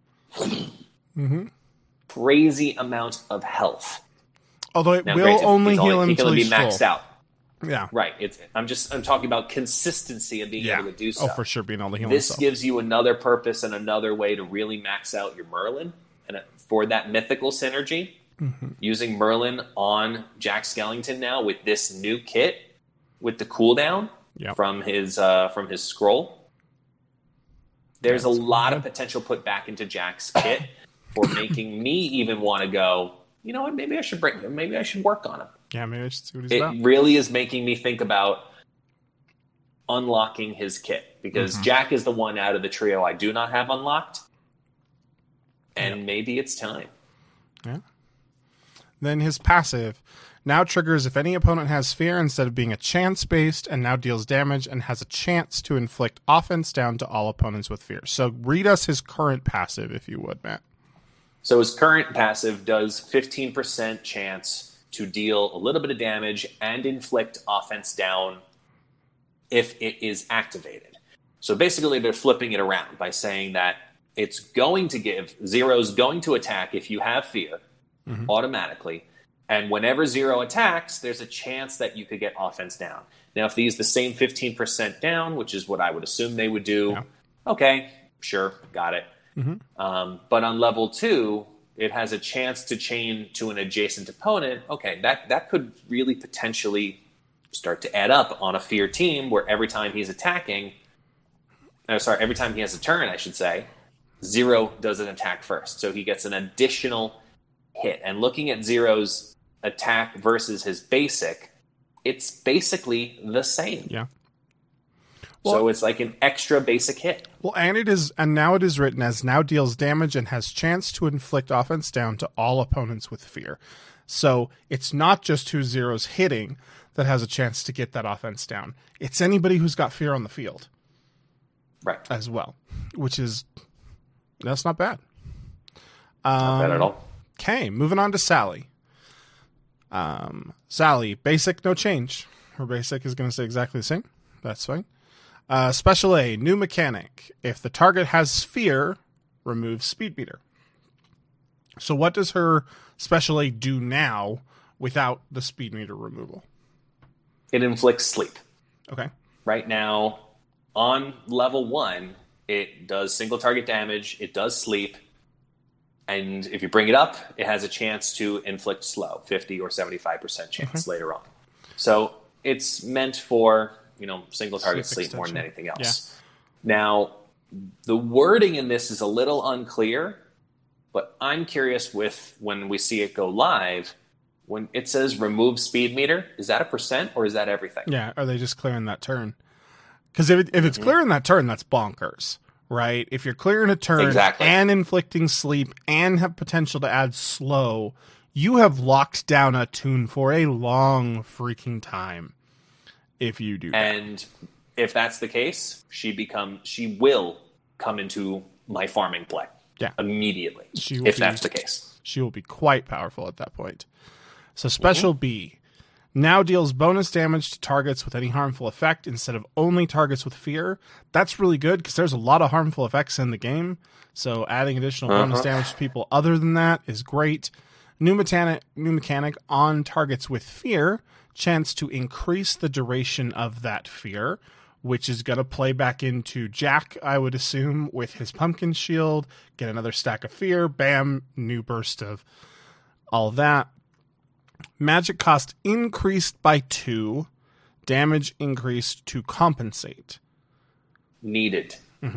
Crazy amount of health. Although it will only heal him until he's maxed full. out. Yeah, right. I'm talking about consistency of being able to do so. Oh, for sure, being able to heal this himself. Gives you another purpose and another way to really max out your Merlin, and for that mythical synergy, using Merlin on Jack Skellington now with this new kit with the cooldown from his scroll. There's a lot of potential put back into Jack's kit for making me even want to go, you know what, maybe I should work on him. Yeah, maybe I should see what he's about. It really is making me think about unlocking his kit, because Jack is the one out of the trio I do not have unlocked. And maybe it's time. Yeah. Then his passive now triggers if any opponent has fear instead of being a chance-based, and now deals damage and has a chance to inflict offense down to all opponents with fear. So read us his current passive, if you would, Matt. So his current passive does 15% chance to deal a little bit of damage and inflict offense down if it is activated. So basically they're flipping it around by saying that it's going to give, Zero's going to attack if you have fear automatically. And whenever Zero attacks, there's a chance that you could get offense down. Now, if they use the same 15% down, which is what I would assume they would do, okay, sure, got it. But on level 2, it has a chance to chain to an adjacent opponent. Okay, that could really potentially start to add up on a fear team where every time he's attacking, every time he has a turn, I should say, Zero does an attack first. So he gets an additional hit. And looking at Zero's attack versus his basic, it's basically the same. Yeah. So it's like an extra basic hit. Well, and now it is written as now deals damage and has chance to inflict offense down to all opponents with fear. So it's not just who Zero's hitting that has a chance to get that offense down. It's anybody who's got fear on the field. Right. As well, that's not bad. Not bad at all. Okay, moving on to Sally. Sally, basic, no change. Her basic is going to stay exactly the same. That's fine. Special A, new mechanic. If the target has fear, remove speed meter. So what does her Special A do now without the speed meter removal? It inflicts sleep. Okay. Right now, on level 1, it does single target damage, it does sleep, and if you bring it up, it has a chance to inflict slow, 50 or 75% chance later on. So it's meant for, single target sleep more than anything else. Yeah. Now, the wording in this is a little unclear, but I'm curious with when we see it go live, when it says remove speed meter, is that a percent or is that everything? Yeah, are they just clearing that turn? Because if it's clearing that turn, that's bonkers, right? If you're clearing a turn and inflicting sleep and have potential to add slow, you have locked down a tune for a long freaking time if you do that. And if that's the case, she will come into my farming play immediately, that's the case. She will be quite powerful at that point. So Special B. Now deals bonus damage to targets with any harmful effect instead of only targets with fear. That's really good because there's a lot of harmful effects in the game. So adding additional bonus damage to people other than that is great. New mechanic on targets with fear. Chance to increase the duration of that fear, which is going to play back into Jack, I would assume, with his pumpkin shield. Get another stack of fear. Bam. New burst of all that. Magic cost increased by 2. Damage increased to compensate. Needed.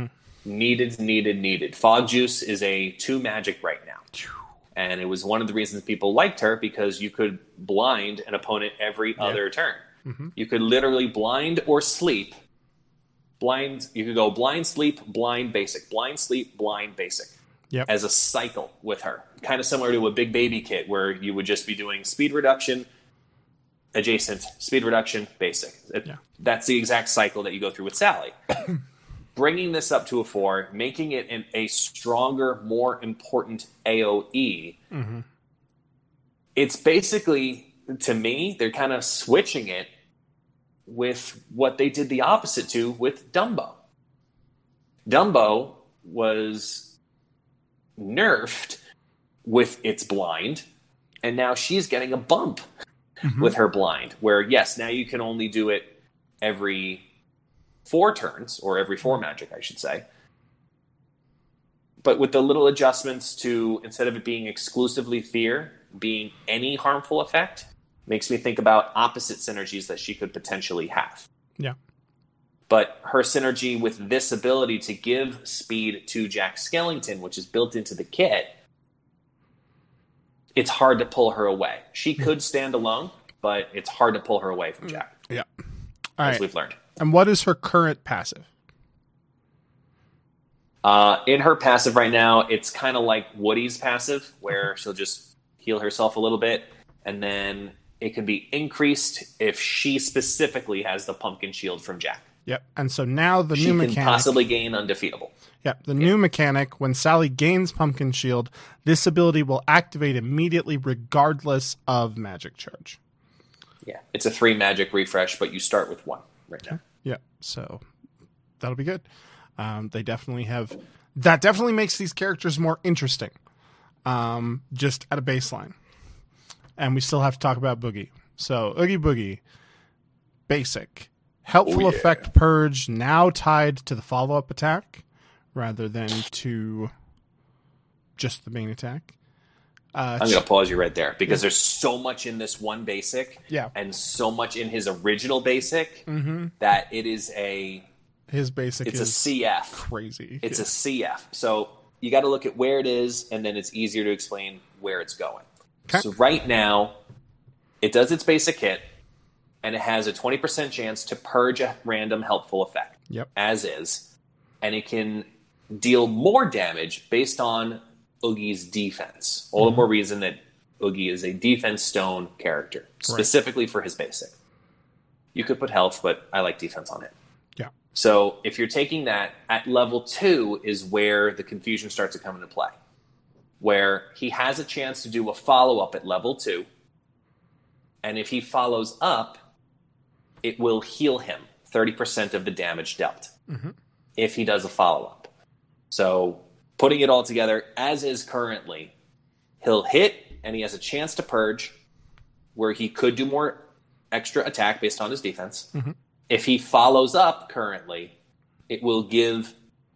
Needed. Fog Juice is a 2 magic right now. And it was one of the reasons people liked her because you could blind an opponent every other turn. You could literally blind or sleep. You could go blind, sleep, blind, basic. Blind, sleep, blind, basic. Yep. As a cycle with her. Kind of similar to a big baby kit where you would just be doing speed reduction, adjacent, speed reduction, basic. That's the exact cycle that you go through with Sally. Bringing this up to a 4, making it a stronger, more important AoE, it's basically, to me, they're kind of switching it with what they did the opposite to with Dumbo. Dumbo was nerfed with its blind, and now she's getting a bump with her blind, where yes, now you can only do it every 4 turns, or every 4 magic, I should say. But with the little adjustments to, instead of it being exclusively fear, being any harmful effect, makes me think about opposite synergies that she could potentially have. Yeah. But her synergy with this ability to give speed to Jack Skellington, which is built into the kit, it's hard to pull her away. She could stand alone, but it's hard to pull her away from Jack. Yeah. As we've learned. And what is her current passive? In her passive right now, it's kind of like Woody's passive, where she'll just heal herself a little bit, and then it can be increased if she specifically has the pumpkin shield from Jack. Yep. And so now the new mechanic... She can possibly gain undefeatable. Yep. The new mechanic, when Sally gains pumpkin shield, this ability will activate immediately regardless of magic charge. Yeah. It's a 3 magic refresh, but you start with 1 right now. Yeah. So that'll be good. They definitely have... That definitely makes these characters more interesting. Just at a baseline. And we still have to talk about Boogie. So, Oogie Boogie. Basic. Helpful effect purge, now tied to the follow-up attack rather than to just the main attack. I'm going to pause you right there because there's so much in this one basic and so much in his original basic that it is his basic it's a CF. Crazy. It's a CF. So you got to look at where it is, and then it's easier to explain where it's going. Okay. So right now, it does its basic hit, and it has a 20% chance to purge a random helpful effect. Yep. as is, and it can deal more damage based on Oogie's defense. All the more reason that Oogie is a defense stone character, specifically for his basic. You could put health, but I like defense on it. Yeah. So if you're taking that at level 2 is where the confusion starts to come into play, where he has a chance to do a follow-up at level 2, and if he follows up, it will heal him 30% of the damage dealt if he does a follow-up. So putting it all together, as is currently, he'll hit, and he has a chance to purge, where he could do more extra attack based on his defense. If he follows up currently, it will give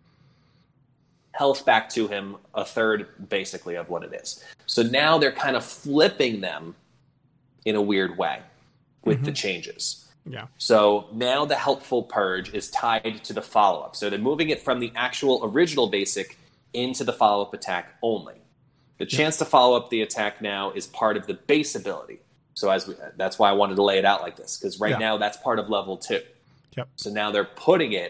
health back to him, a third basically of what it is. So now they're kind of flipping them in a weird way with the changes. Yeah. So now the helpful purge is tied to the follow-up. So they're moving it from the actual original basic into the follow-up attack only. The chance to follow up the attack now is part of the base ability. So that's why I wanted to lay it out like this, because right now that's part of level 2. Yep. So now they're putting it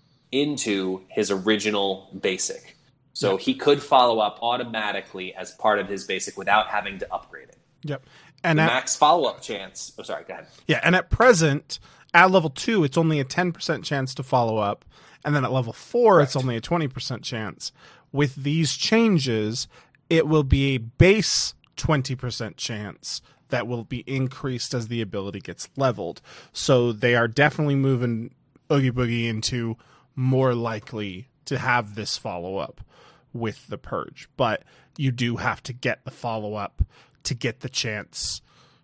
into his original basic. So he could follow up automatically as part of his basic without having to upgrade it. Yep. And the max follow-up chance... Oh, sorry, go ahead. Yeah, and at present, at level 2, it's only a 10% chance to follow up. And then at level 4, it's only a 20% chance. With these changes, it will be a base 20% chance that will be increased as the ability gets leveled. So they are definitely moving Oogie Boogie into more likely to have this follow-up with the purge. But you do have to get the follow-up to get the chance,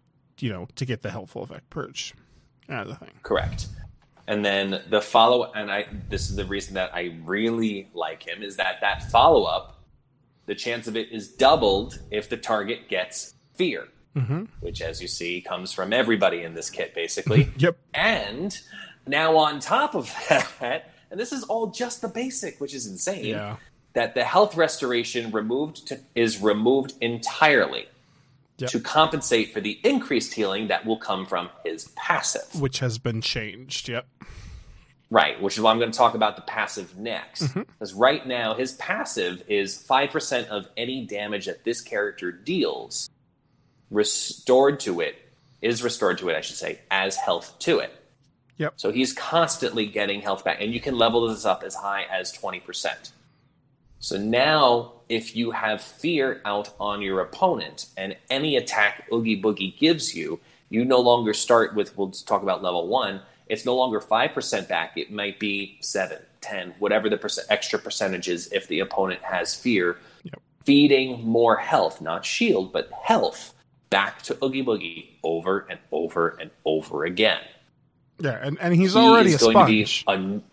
to get the helpful effect purge out of the thing. Correct. And then the this is the reason that I really like him, is that follow-up, the chance of it is doubled if the target gets fear, which, as you see, comes from everybody in this kit, basically. Yep. And now on top of that, and this is all just the basic, which is insane, that the health restoration is removed entirely. Yep. To compensate for the increased healing that will come from his passive. Which has been changed, yep. Right, which is why I'm going to talk about the passive next. Because right now, his passive is 5% of any damage that this character deals is restored to it, I should say, as health to it. Yep. So he's constantly getting health back, and you can level this up as high as 20%. So now, if you have fear out on your opponent, and any attack Oogie Boogie gives you, you no longer start with, we'll talk about level 1, it's no longer 5% back, it might be 7, 10, whatever the extra percentage is if the opponent has fear, feeding more health, not shield, but health, back to Oogie Boogie over and over and over again. Yeah, and he's already a sponge.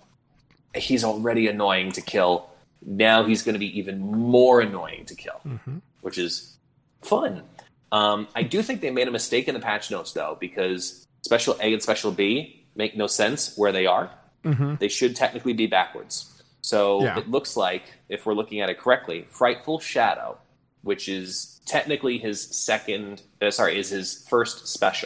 He's already annoying to kill. Now he's going to be even more annoying to kill, which is fun. I do think they made a mistake in the patch notes, though, because Special A and Special B make no sense where they are. They should technically be backwards. So it looks like, if we're looking at it correctly, Frightful Shadow, which is technically his is his first special.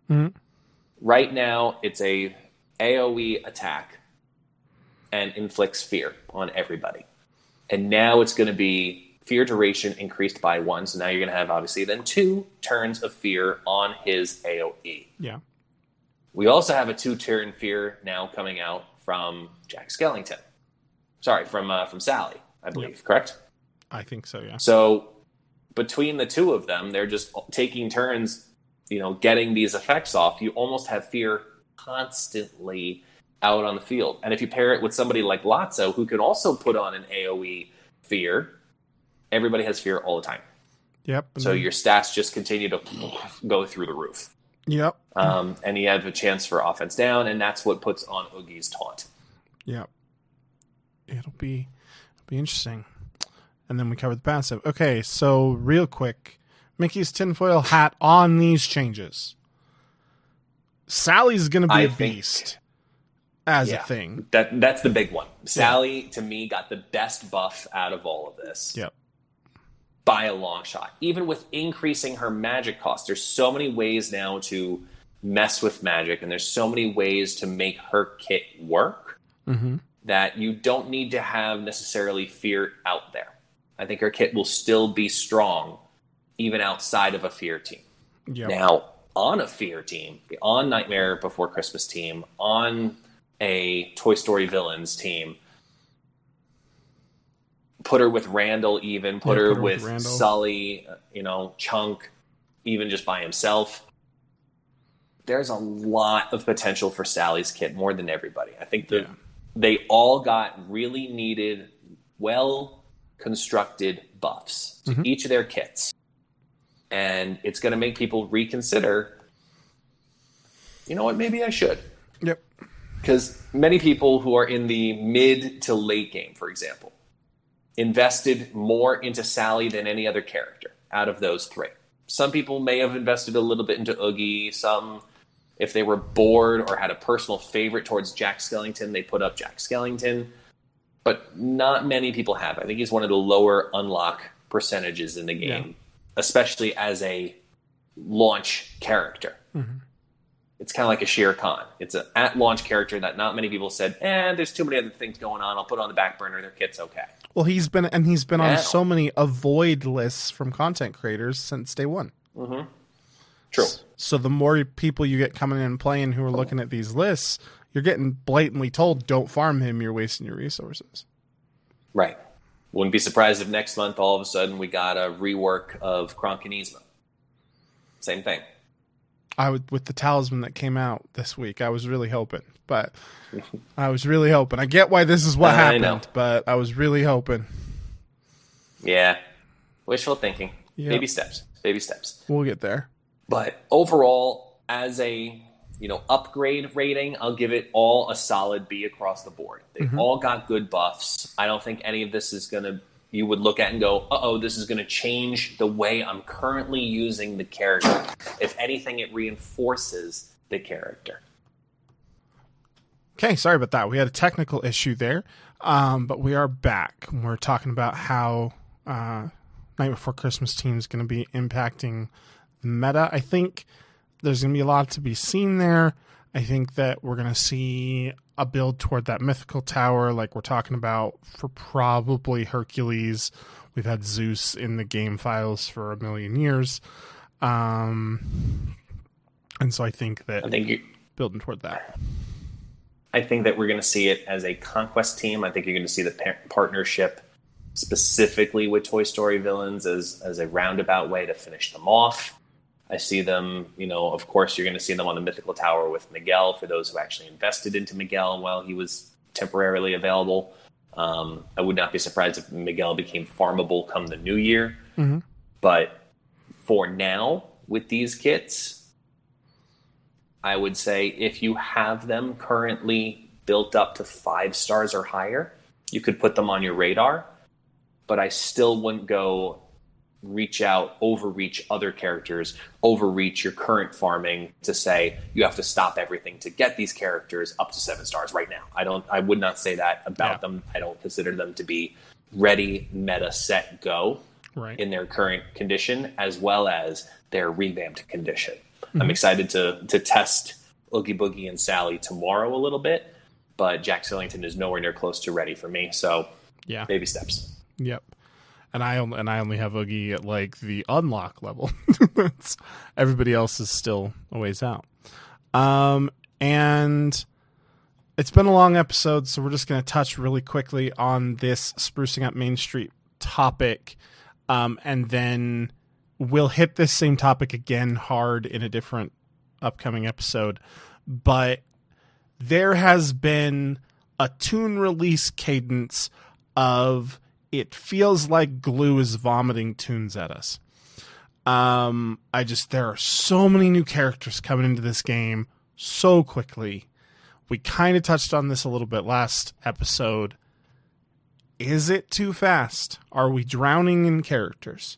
Right now, it's a AoE attack and inflicts fear on everybody. And now it's going to be fear duration increased by 1. So now you're going to have, obviously, then 2 turns of fear on his AoE. Yeah. We also have a 2-turn fear now coming out from Jack Skellington. Sorry, from Sally, I believe, correct? I think so, yeah. So between the two of them, they're just taking turns, getting these effects off. You almost have fear constantly out on the field. And if you pair it with somebody like Lotso, who can also put on an AoE fear, everybody has fear all the time. Yep. So your stats just continue to go through the roof. Yep. And you have a chance for offense down, and that's what puts on Oogie's taunt. Yep. It'll be interesting. And then we cover the passive. Okay, so real quick, Mickey's tinfoil hat on these changes. Sally's going to be a beast. As a thing. That's the big one. Sally, to me, got the best buff out of all of this. Yep. By a long shot. Even with increasing her magic cost, there's so many ways now to mess with magic, and there's so many ways to make her kit work that you don't need to have necessarily fear out there. I think her kit will still be strong even outside of a fear team. Yep. Now, on a fear team, on Nightmare Before Christmas team, on a Toy Story Villains team, put her with Randall even, put her with Sully, Chunk, even just by himself. There's a lot of potential for Sally's kit, more than everybody. I think they all got really needed, well-constructed buffs to each of their kits. And it's going to make people reconsider, you know what, maybe I should. Yep. Because many people who are in the mid to late game, for example, invested more into Sally than any other character out of those three. Some people may have invested a little bit into Oogie. Some, if they were bored or had a personal favorite towards Jack Skellington, they put up Jack Skellington. But not many people have. I think he's one of the lower unlock percentages in the game, especially as a launch character. It's kind of like a Shere Khan. It's an at-launch character that not many people said, there's too many other things going on. I'll put it on the back burner. Their kit's okay. Well, he's been on so many avoid lists from content creators since day one. True. So the more people you get coming in and playing who are looking at these lists, you're getting blatantly told, don't farm him, you're wasting your resources. Right. Wouldn't be surprised if next month all of a sudden we got a rework of Kronk and Yzma. Same thing. With the talisman that came out this week, I was really hoping. I get why this is what happened, but I was really hoping. Yeah. Wishful thinking. Yep. Baby steps. Baby steps. We'll get there. But overall, as a upgrade rating, I'll give it all a solid B across the board. They've all got good buffs. I don't think any of this is going to, you would look at and go, this is going to change the way I'm currently using the character. If anything, it reinforces the character. Okay, sorry about that. We had a technical issue there, but we are back. We're talking about how Night Before Christmas team is going to be impacting the meta. I think there's going to be a lot to be seen there. I think that we're going to see a build toward that mythical tower like we're talking about for probably Hercules. We've had Zeus in the game files for a million years. And so I think you're building toward that. I think that we're going to see it as a conquest team. I think you're going to see the partnership specifically with Toy Story Villains as a roundabout way to finish them off. I see them, of course, you're going to see them on the Mythical Tower with Miguel for those who actually invested into Miguel while he was temporarily available. I would not be surprised if Miguel became farmable come the new year. But for now, with these kits, I would say if you have them currently built up to 5 stars or higher, you could put them on your radar. But I still wouldn't go overreach other characters, overreach your current farming to say you have to stop everything to get these characters up to 7 stars right now. I would not say that about them. I don't consider them to be ready, meta, set, go in their current condition as well as their revamped condition. I'm excited to test Oogie Boogie and Sally tomorrow a little bit, but Jack Skellington is nowhere near close to ready for me. So baby steps. Yep. And I only have Oogie at like the unlock level. Everybody else is still a ways out. And it's been a long episode, so we're just going to touch really quickly on this sprucing up Main Street topic. And then we'll hit this same topic again hard in a different upcoming episode. But there has been a tune release cadence of it feels like Glue is vomiting tunes at us. There are so many new characters coming into this game so quickly. We kind of touched on this a little bit last episode. Is it too fast? Are we drowning in characters?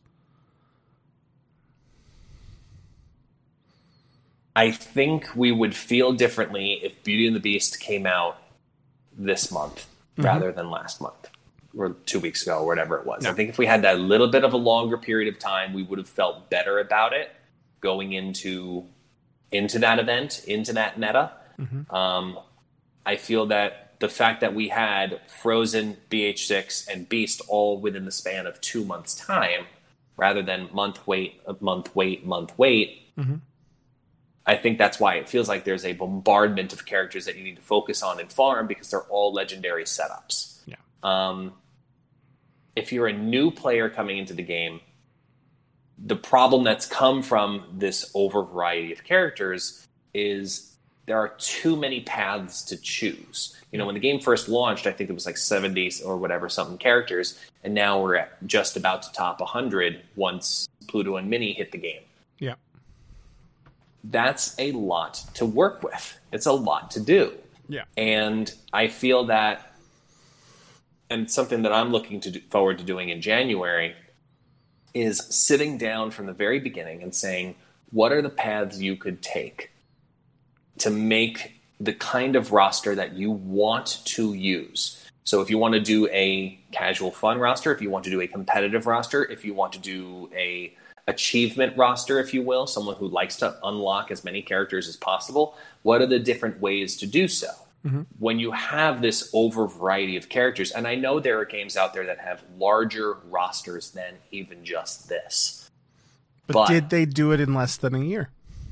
I think we would feel differently if Beauty and the Beast came out this month rather than last month or 2 weeks ago or whatever it was. I think if we had that little bit of a longer period of time, we would have felt better about it going into that event, into that meta. I feel that the fact that we had Frozen, BH6, and Beast all within the span of 2 months' time, rather than month wait, month wait, month wait, Mm-hmm. I think that's why it feels like there's a bombardment of characters that you need to focus on and farm, because they're all legendary setups. Yeah. If you're a new player coming into the game, the problem that's come from this over variety of characters is there are too many paths to choose. You know, when the game first launched, I think it was like 70 or whatever something characters, and now we're at just about to top 100 once Pluto and Minnie hit the game. Yeah. That's a lot to work with. It's a lot to do. Yeah. And I feel that, and something that I'm looking forward to doing in January, is sitting down from the very beginning and saying, what are the paths you could take to make the kind of roster that you want to use? So if you want to do a casual fun roster, if you want to do a competitive roster, if you want to do a achievement roster, if you will, someone who likes to unlock as many characters as possible, what are the different ways to do so? Mm-hmm. When you have this over variety of characters, and I know there are games out there that have larger rosters than even just this. But did they do it in less than a year?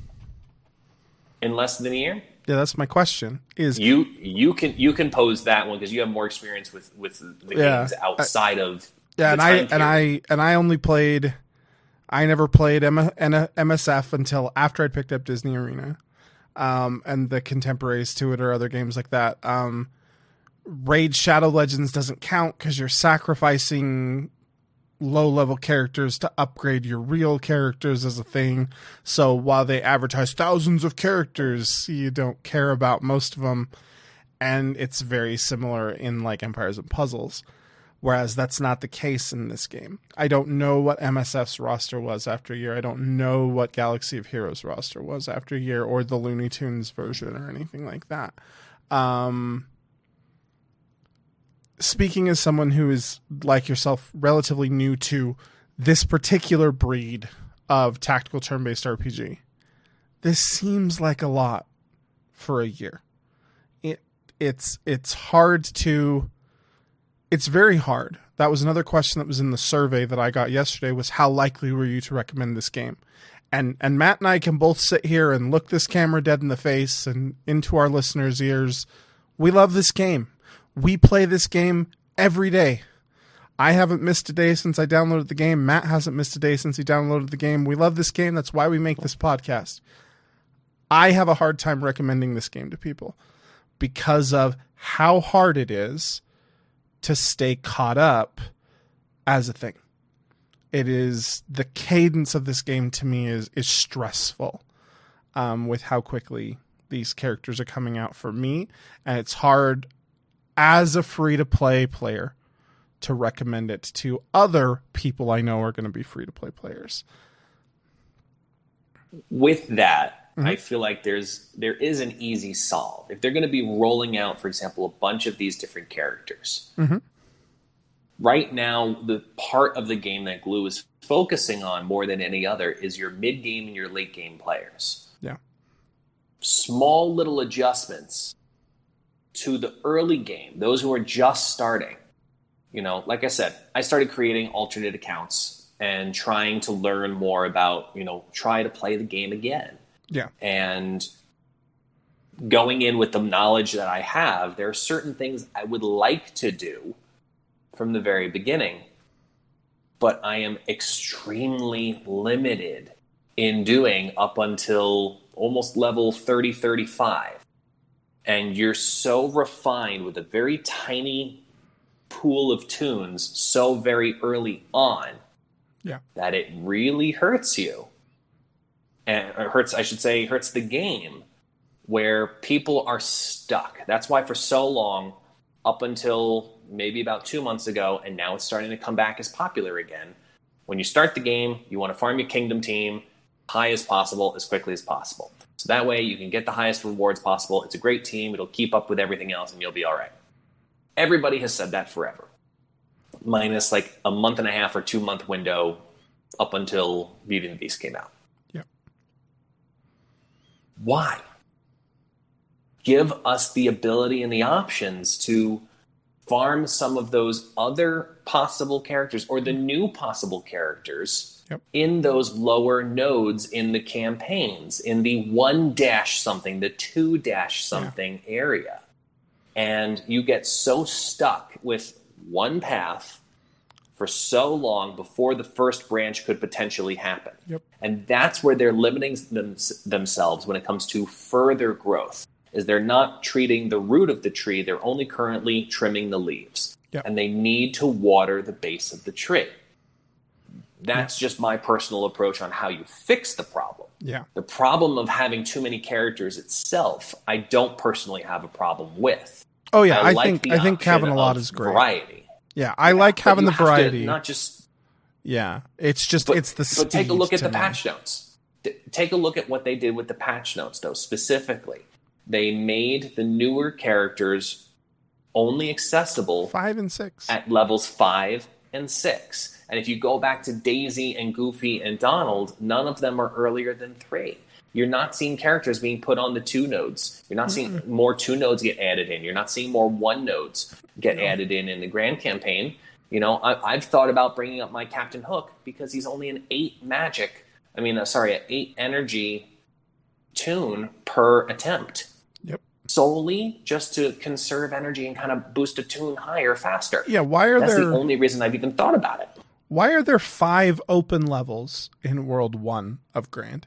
In less than a year? Yeah, that's my question. Is you can pose that one because you have more experience with the games outside of I only played. I never played MSF until after I'd picked up Disney Arena, and the contemporaries to it or other games like that. Raid Shadow Legends doesn't count because you're sacrificing low-level characters to upgrade your real characters as a thing. So while they advertise thousands of characters, you don't care about most of them. And it's very similar in like Empires and Puzzles. Whereas that's not the case in this game. I don't know what MSF's roster was after a year. I don't know what Galaxy of Heroes roster was after a year, or the Looney Tunes version or anything like that. Speaking as someone who is, like yourself, relatively new to this particular breed of tactical turn-based RPG, this seems like a lot for a year. It's hard to... It's very hard. That was another question that was in the survey that I got yesterday, was how likely were you to recommend this game? And Matt and I can both sit here and look this camera dead in the face and into our listeners' ears. We love this game. We play this game every day. I haven't missed a day since I downloaded the game. Matt hasn't missed a day since he downloaded the game. We love this game. That's why we make this podcast. I have a hard time recommending this game to people because of how hard it is to stay caught up as a thing. It is, the cadence of this game to me is stressful with how quickly these characters are coming out for me. And it's hard as a free-to-play player to recommend it to other people I know are going to be free-to-play players. With that, I feel like there is an easy solve. If they're going to be rolling out, for example, a bunch of these different characters, right now the part of the game that Glue is focusing on more than any other is your mid-game and your late-game players. Yeah. Small little adjustments to the early game, those who are just starting. You know, like I said, I started creating alternate accounts and trying to learn more about, try to play the game again. Yeah. And going in with the knowledge that I have, there are certain things I would like to do from the very beginning, but I am extremely limited in doing up until almost level 30, 35. And you're so refined with a very tiny pool of tunes so very early on that it really hurts you. And it hurts the game, where people are stuck. That's why for so long, up until maybe about 2 months ago, and now it's starting to come back as popular again, when you start the game, you want to farm your kingdom team high as possible, as quickly as possible. So that way you can get the highest rewards possible. It's a great team. It'll keep up with everything else, and you'll be all right. Everybody has said that forever, minus like a month and a half or 2 month window up until Beauty and the Beast came out. Yep. Why? give us the ability and the options to farm some of those other possible characters or the new possible characters in those lower nodes in the campaigns, in the 1-something, the 2-something area. And you get so stuck with one path for so long before the first branch could potentially happen. And that's where they're limiting themselves when it comes to further growth, is they're not treating the root of the tree, they're only currently trimming the leaves. And they need to water the base of the tree. That's just my personal approach on how you fix the problem. The problem of having too many characters itself, I don't personally have a problem with. Oh yeah, I think having a lot is great. Variety. Yeah, I like having the variety. Not just it's just it's the speed. But take a look at the patch notes. Take a look at what they did with the patch notes, though. Specifically, they made the newer characters only accessible 5 and 6 at levels 5 and 6. And if you go back to Daisy and Goofy and Donald, none of them are earlier than 3. You're not seeing characters being put on the 2 nodes. You're not seeing more 2 nodes get added in. You're not seeing more 1 nodes get added in the grand campaign. You know, I've thought about bringing up my Captain Hook because he's only an 8 energy tune per attempt. Solely just to conserve energy and kind of boost a tune higher, faster. That's the only reason I've even thought about it. Why are there 5 open levels in World 1 of Grand?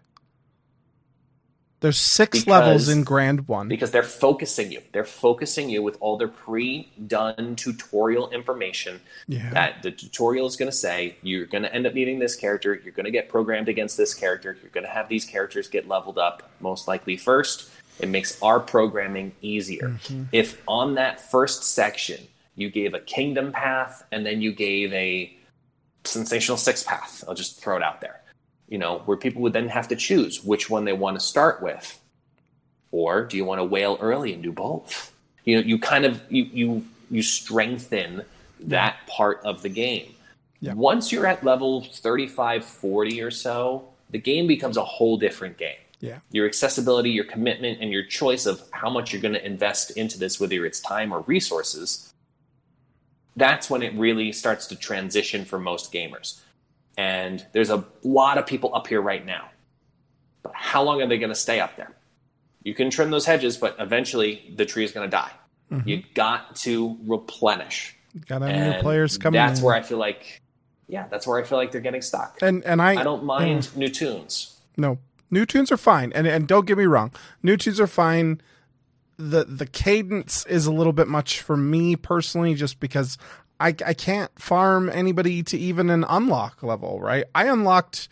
There's 6 levels in Grand 1. Because they're focusing you. They're focusing you with all their pre-done tutorial information that the tutorial is going to say, you're going to end up needing this character, you're going to get programmed against this character, you're going to have these characters get leveled up most likely first. It makes our programming easier. If on that first section you gave a Kingdom path and then you gave a Sensational 6 path, I'll just throw it out there, you know, where people would then have to choose which one they want to start with. Or do you want to whale early and do both? You know, you kind of, you strengthen that part of the game. Once you're at level 35, 40 or so, the game becomes a whole different game. Your accessibility, your commitment, and your choice of how much you're going to invest into this, whether it's time or resources, that's when it really starts to transition for most gamers. And there's a lot of people up here right now. But how long are they going to stay up there? You can trim those hedges, but eventually the tree is going to die. You got to replenish. Got to have new players coming in. That's where I feel like, they're getting stuck. And I don't mind new tunes. No. New tunes are fine, and don't get me wrong. New tunes are fine. The cadence is a little bit much for me personally, just because I can't farm anybody to even an unlock level, right? I unlocked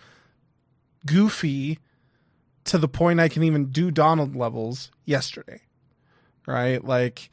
Goofy to the point I can even do Donald levels yesterday, right? Like,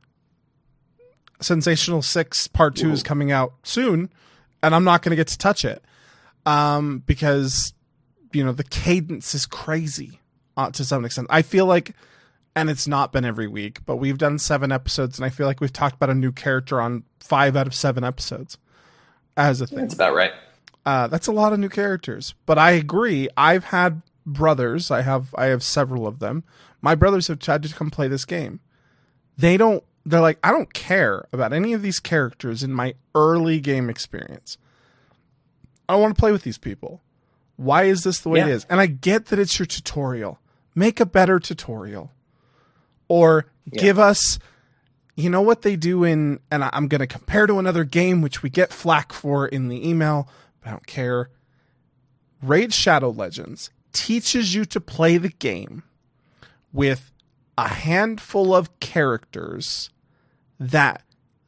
Sensational 6 Part 2 is coming out soon, and I'm not going to get to touch it because... you know, the cadence is crazy to some extent. I feel like, and it's not been every week, but we've done 7 episodes, and I feel like we've talked about a new character on 5 out of 7 episodes as a thing. That's about right. That's a lot of new characters. But I agree. I've had brothers. I have several of them. My brothers have tried to come play this game. They're like, I don't care about any of these characters in my early game experience. I want to play with these people. Why is this the way it is? And I get that it's your tutorial. Make a better tutorial. Or give us, you know what they do in, and I'm going to compare to another game, which we get flack for in the email, but I don't care. Raid Shadow Legends teaches you to play the game with a handful of characters that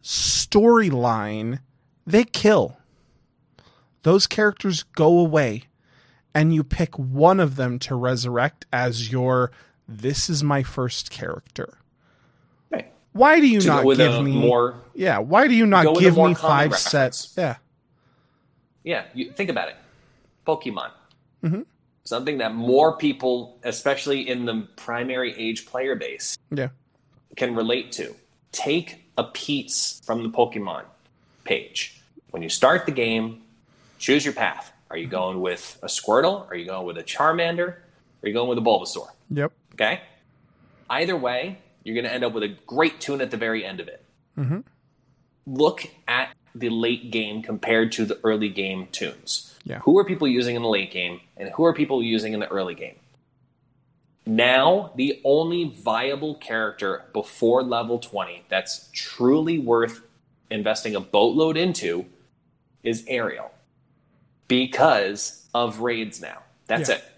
storyline, they kill. Those characters go away. And you pick one of them to resurrect as your, this is my first character. Right. Why do you not give me more? Yeah. Why do you not give me 5 sets? Yeah. You think about it. Pokemon. Something that more people, especially in the primary age player base, can relate to. Take a piece from the Pokemon page. When you start the game, choose your path. Are you going with a Squirtle? Are you going with a Charmander? Are you going with a Bulbasaur? Yep. Okay? Either way, you're going to end up with a great tune at the very end of it. Mm-hmm. Look at the late game compared to the early game tunes. Yeah. Who are people using in the late game, and who are people using in the early game? Now, the only viable character before level 20 that's truly worth investing a boatload into is Ariel, because of raids now. That's it.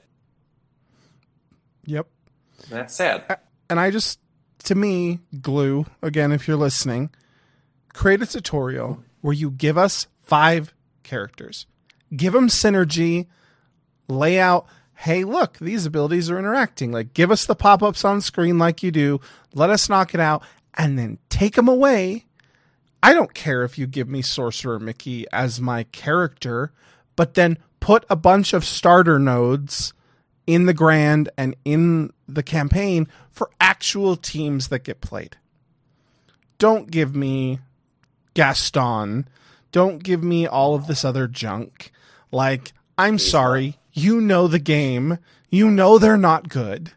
Yep. That's sad. And I just, to me, Glue, again, if you're listening, create a tutorial where you give us 5 characters. Give them synergy, lay out, hey, look, these abilities are interacting. Like, give us the pop-ups on screen like you do. Let us knock it out, and then take them away. I don't care if you give me Sorcerer Mickey as my character, but then put a bunch of starter nodes in the Grand and in the campaign for actual teams that get played. Don't give me Gaston. Don't give me all of this other junk. Like, I'm sorry. You know the game. You know they're not good.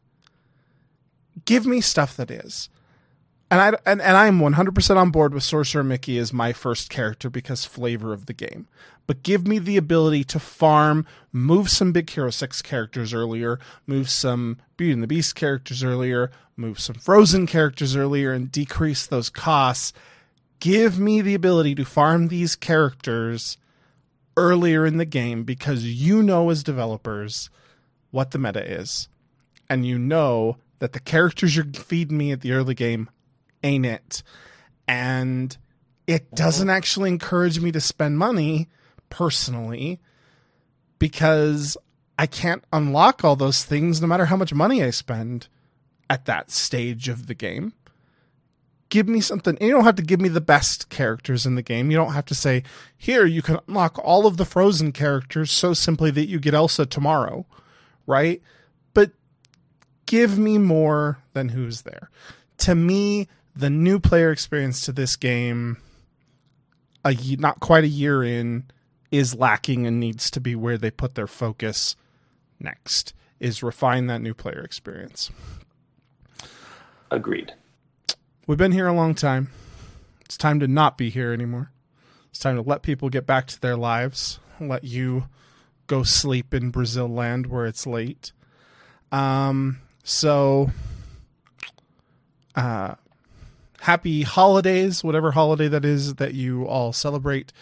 Give me stuff that is. And I'm 100% on board with Sorcerer Mickey as my first character because flavor of the game. But give me the ability to farm, move some Big Hero 6 characters earlier, move some Beauty and the Beast characters earlier, move some Frozen characters earlier, and decrease those costs. Give me the ability to farm these characters earlier in the game because you know as developers what the meta is. And you know that the characters you're feeding me at the early game ain't it. And it doesn't actually encourage me to spend money personally because I can't unlock all those things no matter how much money I spend at that stage of the game. Give me something. You don't have to give me the best characters in the game. You don't have to say, here, you can unlock all of the Frozen characters so simply that you get Elsa tomorrow, right? But give me more than who's there. To me, the new player experience to this game, not quite a year in, is lacking and needs to be where they put their focus next, is refine that new player experience. Agreed. We've been here a long time. It's time to not be here anymore. It's time to let people get back to their lives. Let you go sleep in Brazil land where it's late. Happy holidays, whatever holiday that is that you all celebrate.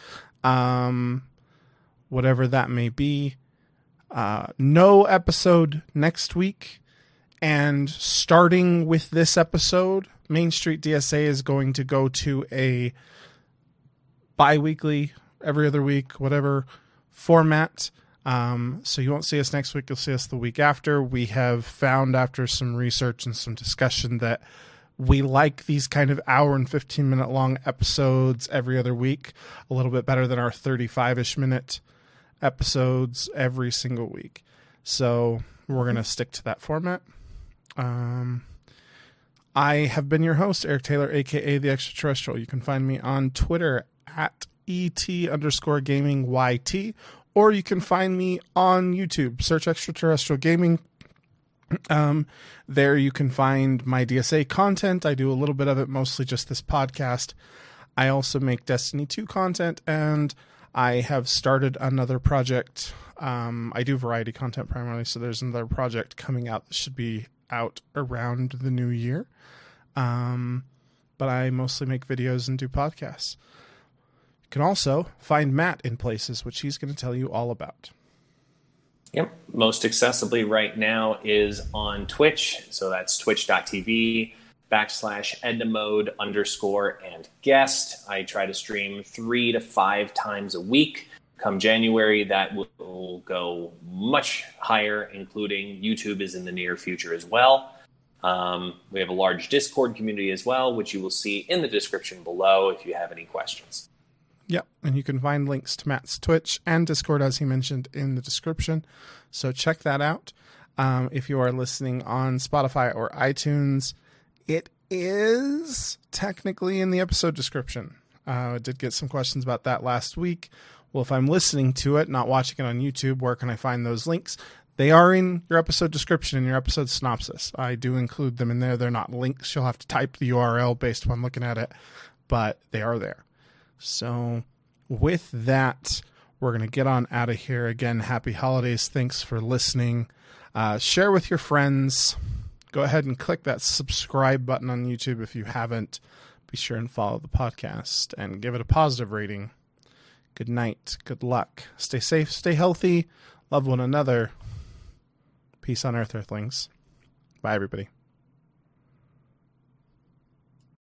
Whatever that may be. No episode next week. And starting with this episode, Main Street DSA is going to go to a bi-weekly, every other week, whatever format. So you won't see us next week. You'll see us the week after. We have found after some research and some discussion that we like these kind of hour and 15-minute long episodes every other week a little bit better than our 35-ish minute episodes every single week. So we're going to stick to that format. I have been your host, Eric Taylor, a.k.a. The Extraterrestrial. You can find me on Twitter at ET_GamingYT, or you can find me on YouTube. Search Extraterrestrial Gaming. There you can find my DSA content. I do a little bit of it, mostly just this podcast. I also make Destiny 2 content, and I have started another project. I do variety content primarily, so there's another project coming out that should be out around the new year. But I mostly make videos and do podcasts. You can also find Matt in places, which he's going to tell you all about. Yep. Most accessibly right now is on Twitch. So that's twitch.tv/EdnaMode_and guest. I try to stream 3 to 5 times a week. Come January, that will go much higher, including YouTube is in the near future as well. We have a large Discord community as well, which you will see in the description below if you have any questions. Yep, and you can find links to Matt's Twitch and Discord, as he mentioned, in the description. So check that out. If you are listening on Spotify or iTunes, it is technically in the episode description. I did get some questions about that last week. Well, if I'm listening to it, not watching it on YouTube, where can I find those links? They are in your episode description and your episode synopsis. I do include them in there. They're not links. You'll have to type the URL based upon looking at it, but they are there. So with that, we're going to get on out of here. Again, happy holidays. Thanks for listening. Share with your friends. Go ahead and click that subscribe button on YouTube if you haven't. Be sure and follow the podcast and give it a positive rating. Good night. Good luck. Stay safe. Stay healthy. Love one another. Peace on earth, Earthlings. Bye, everybody.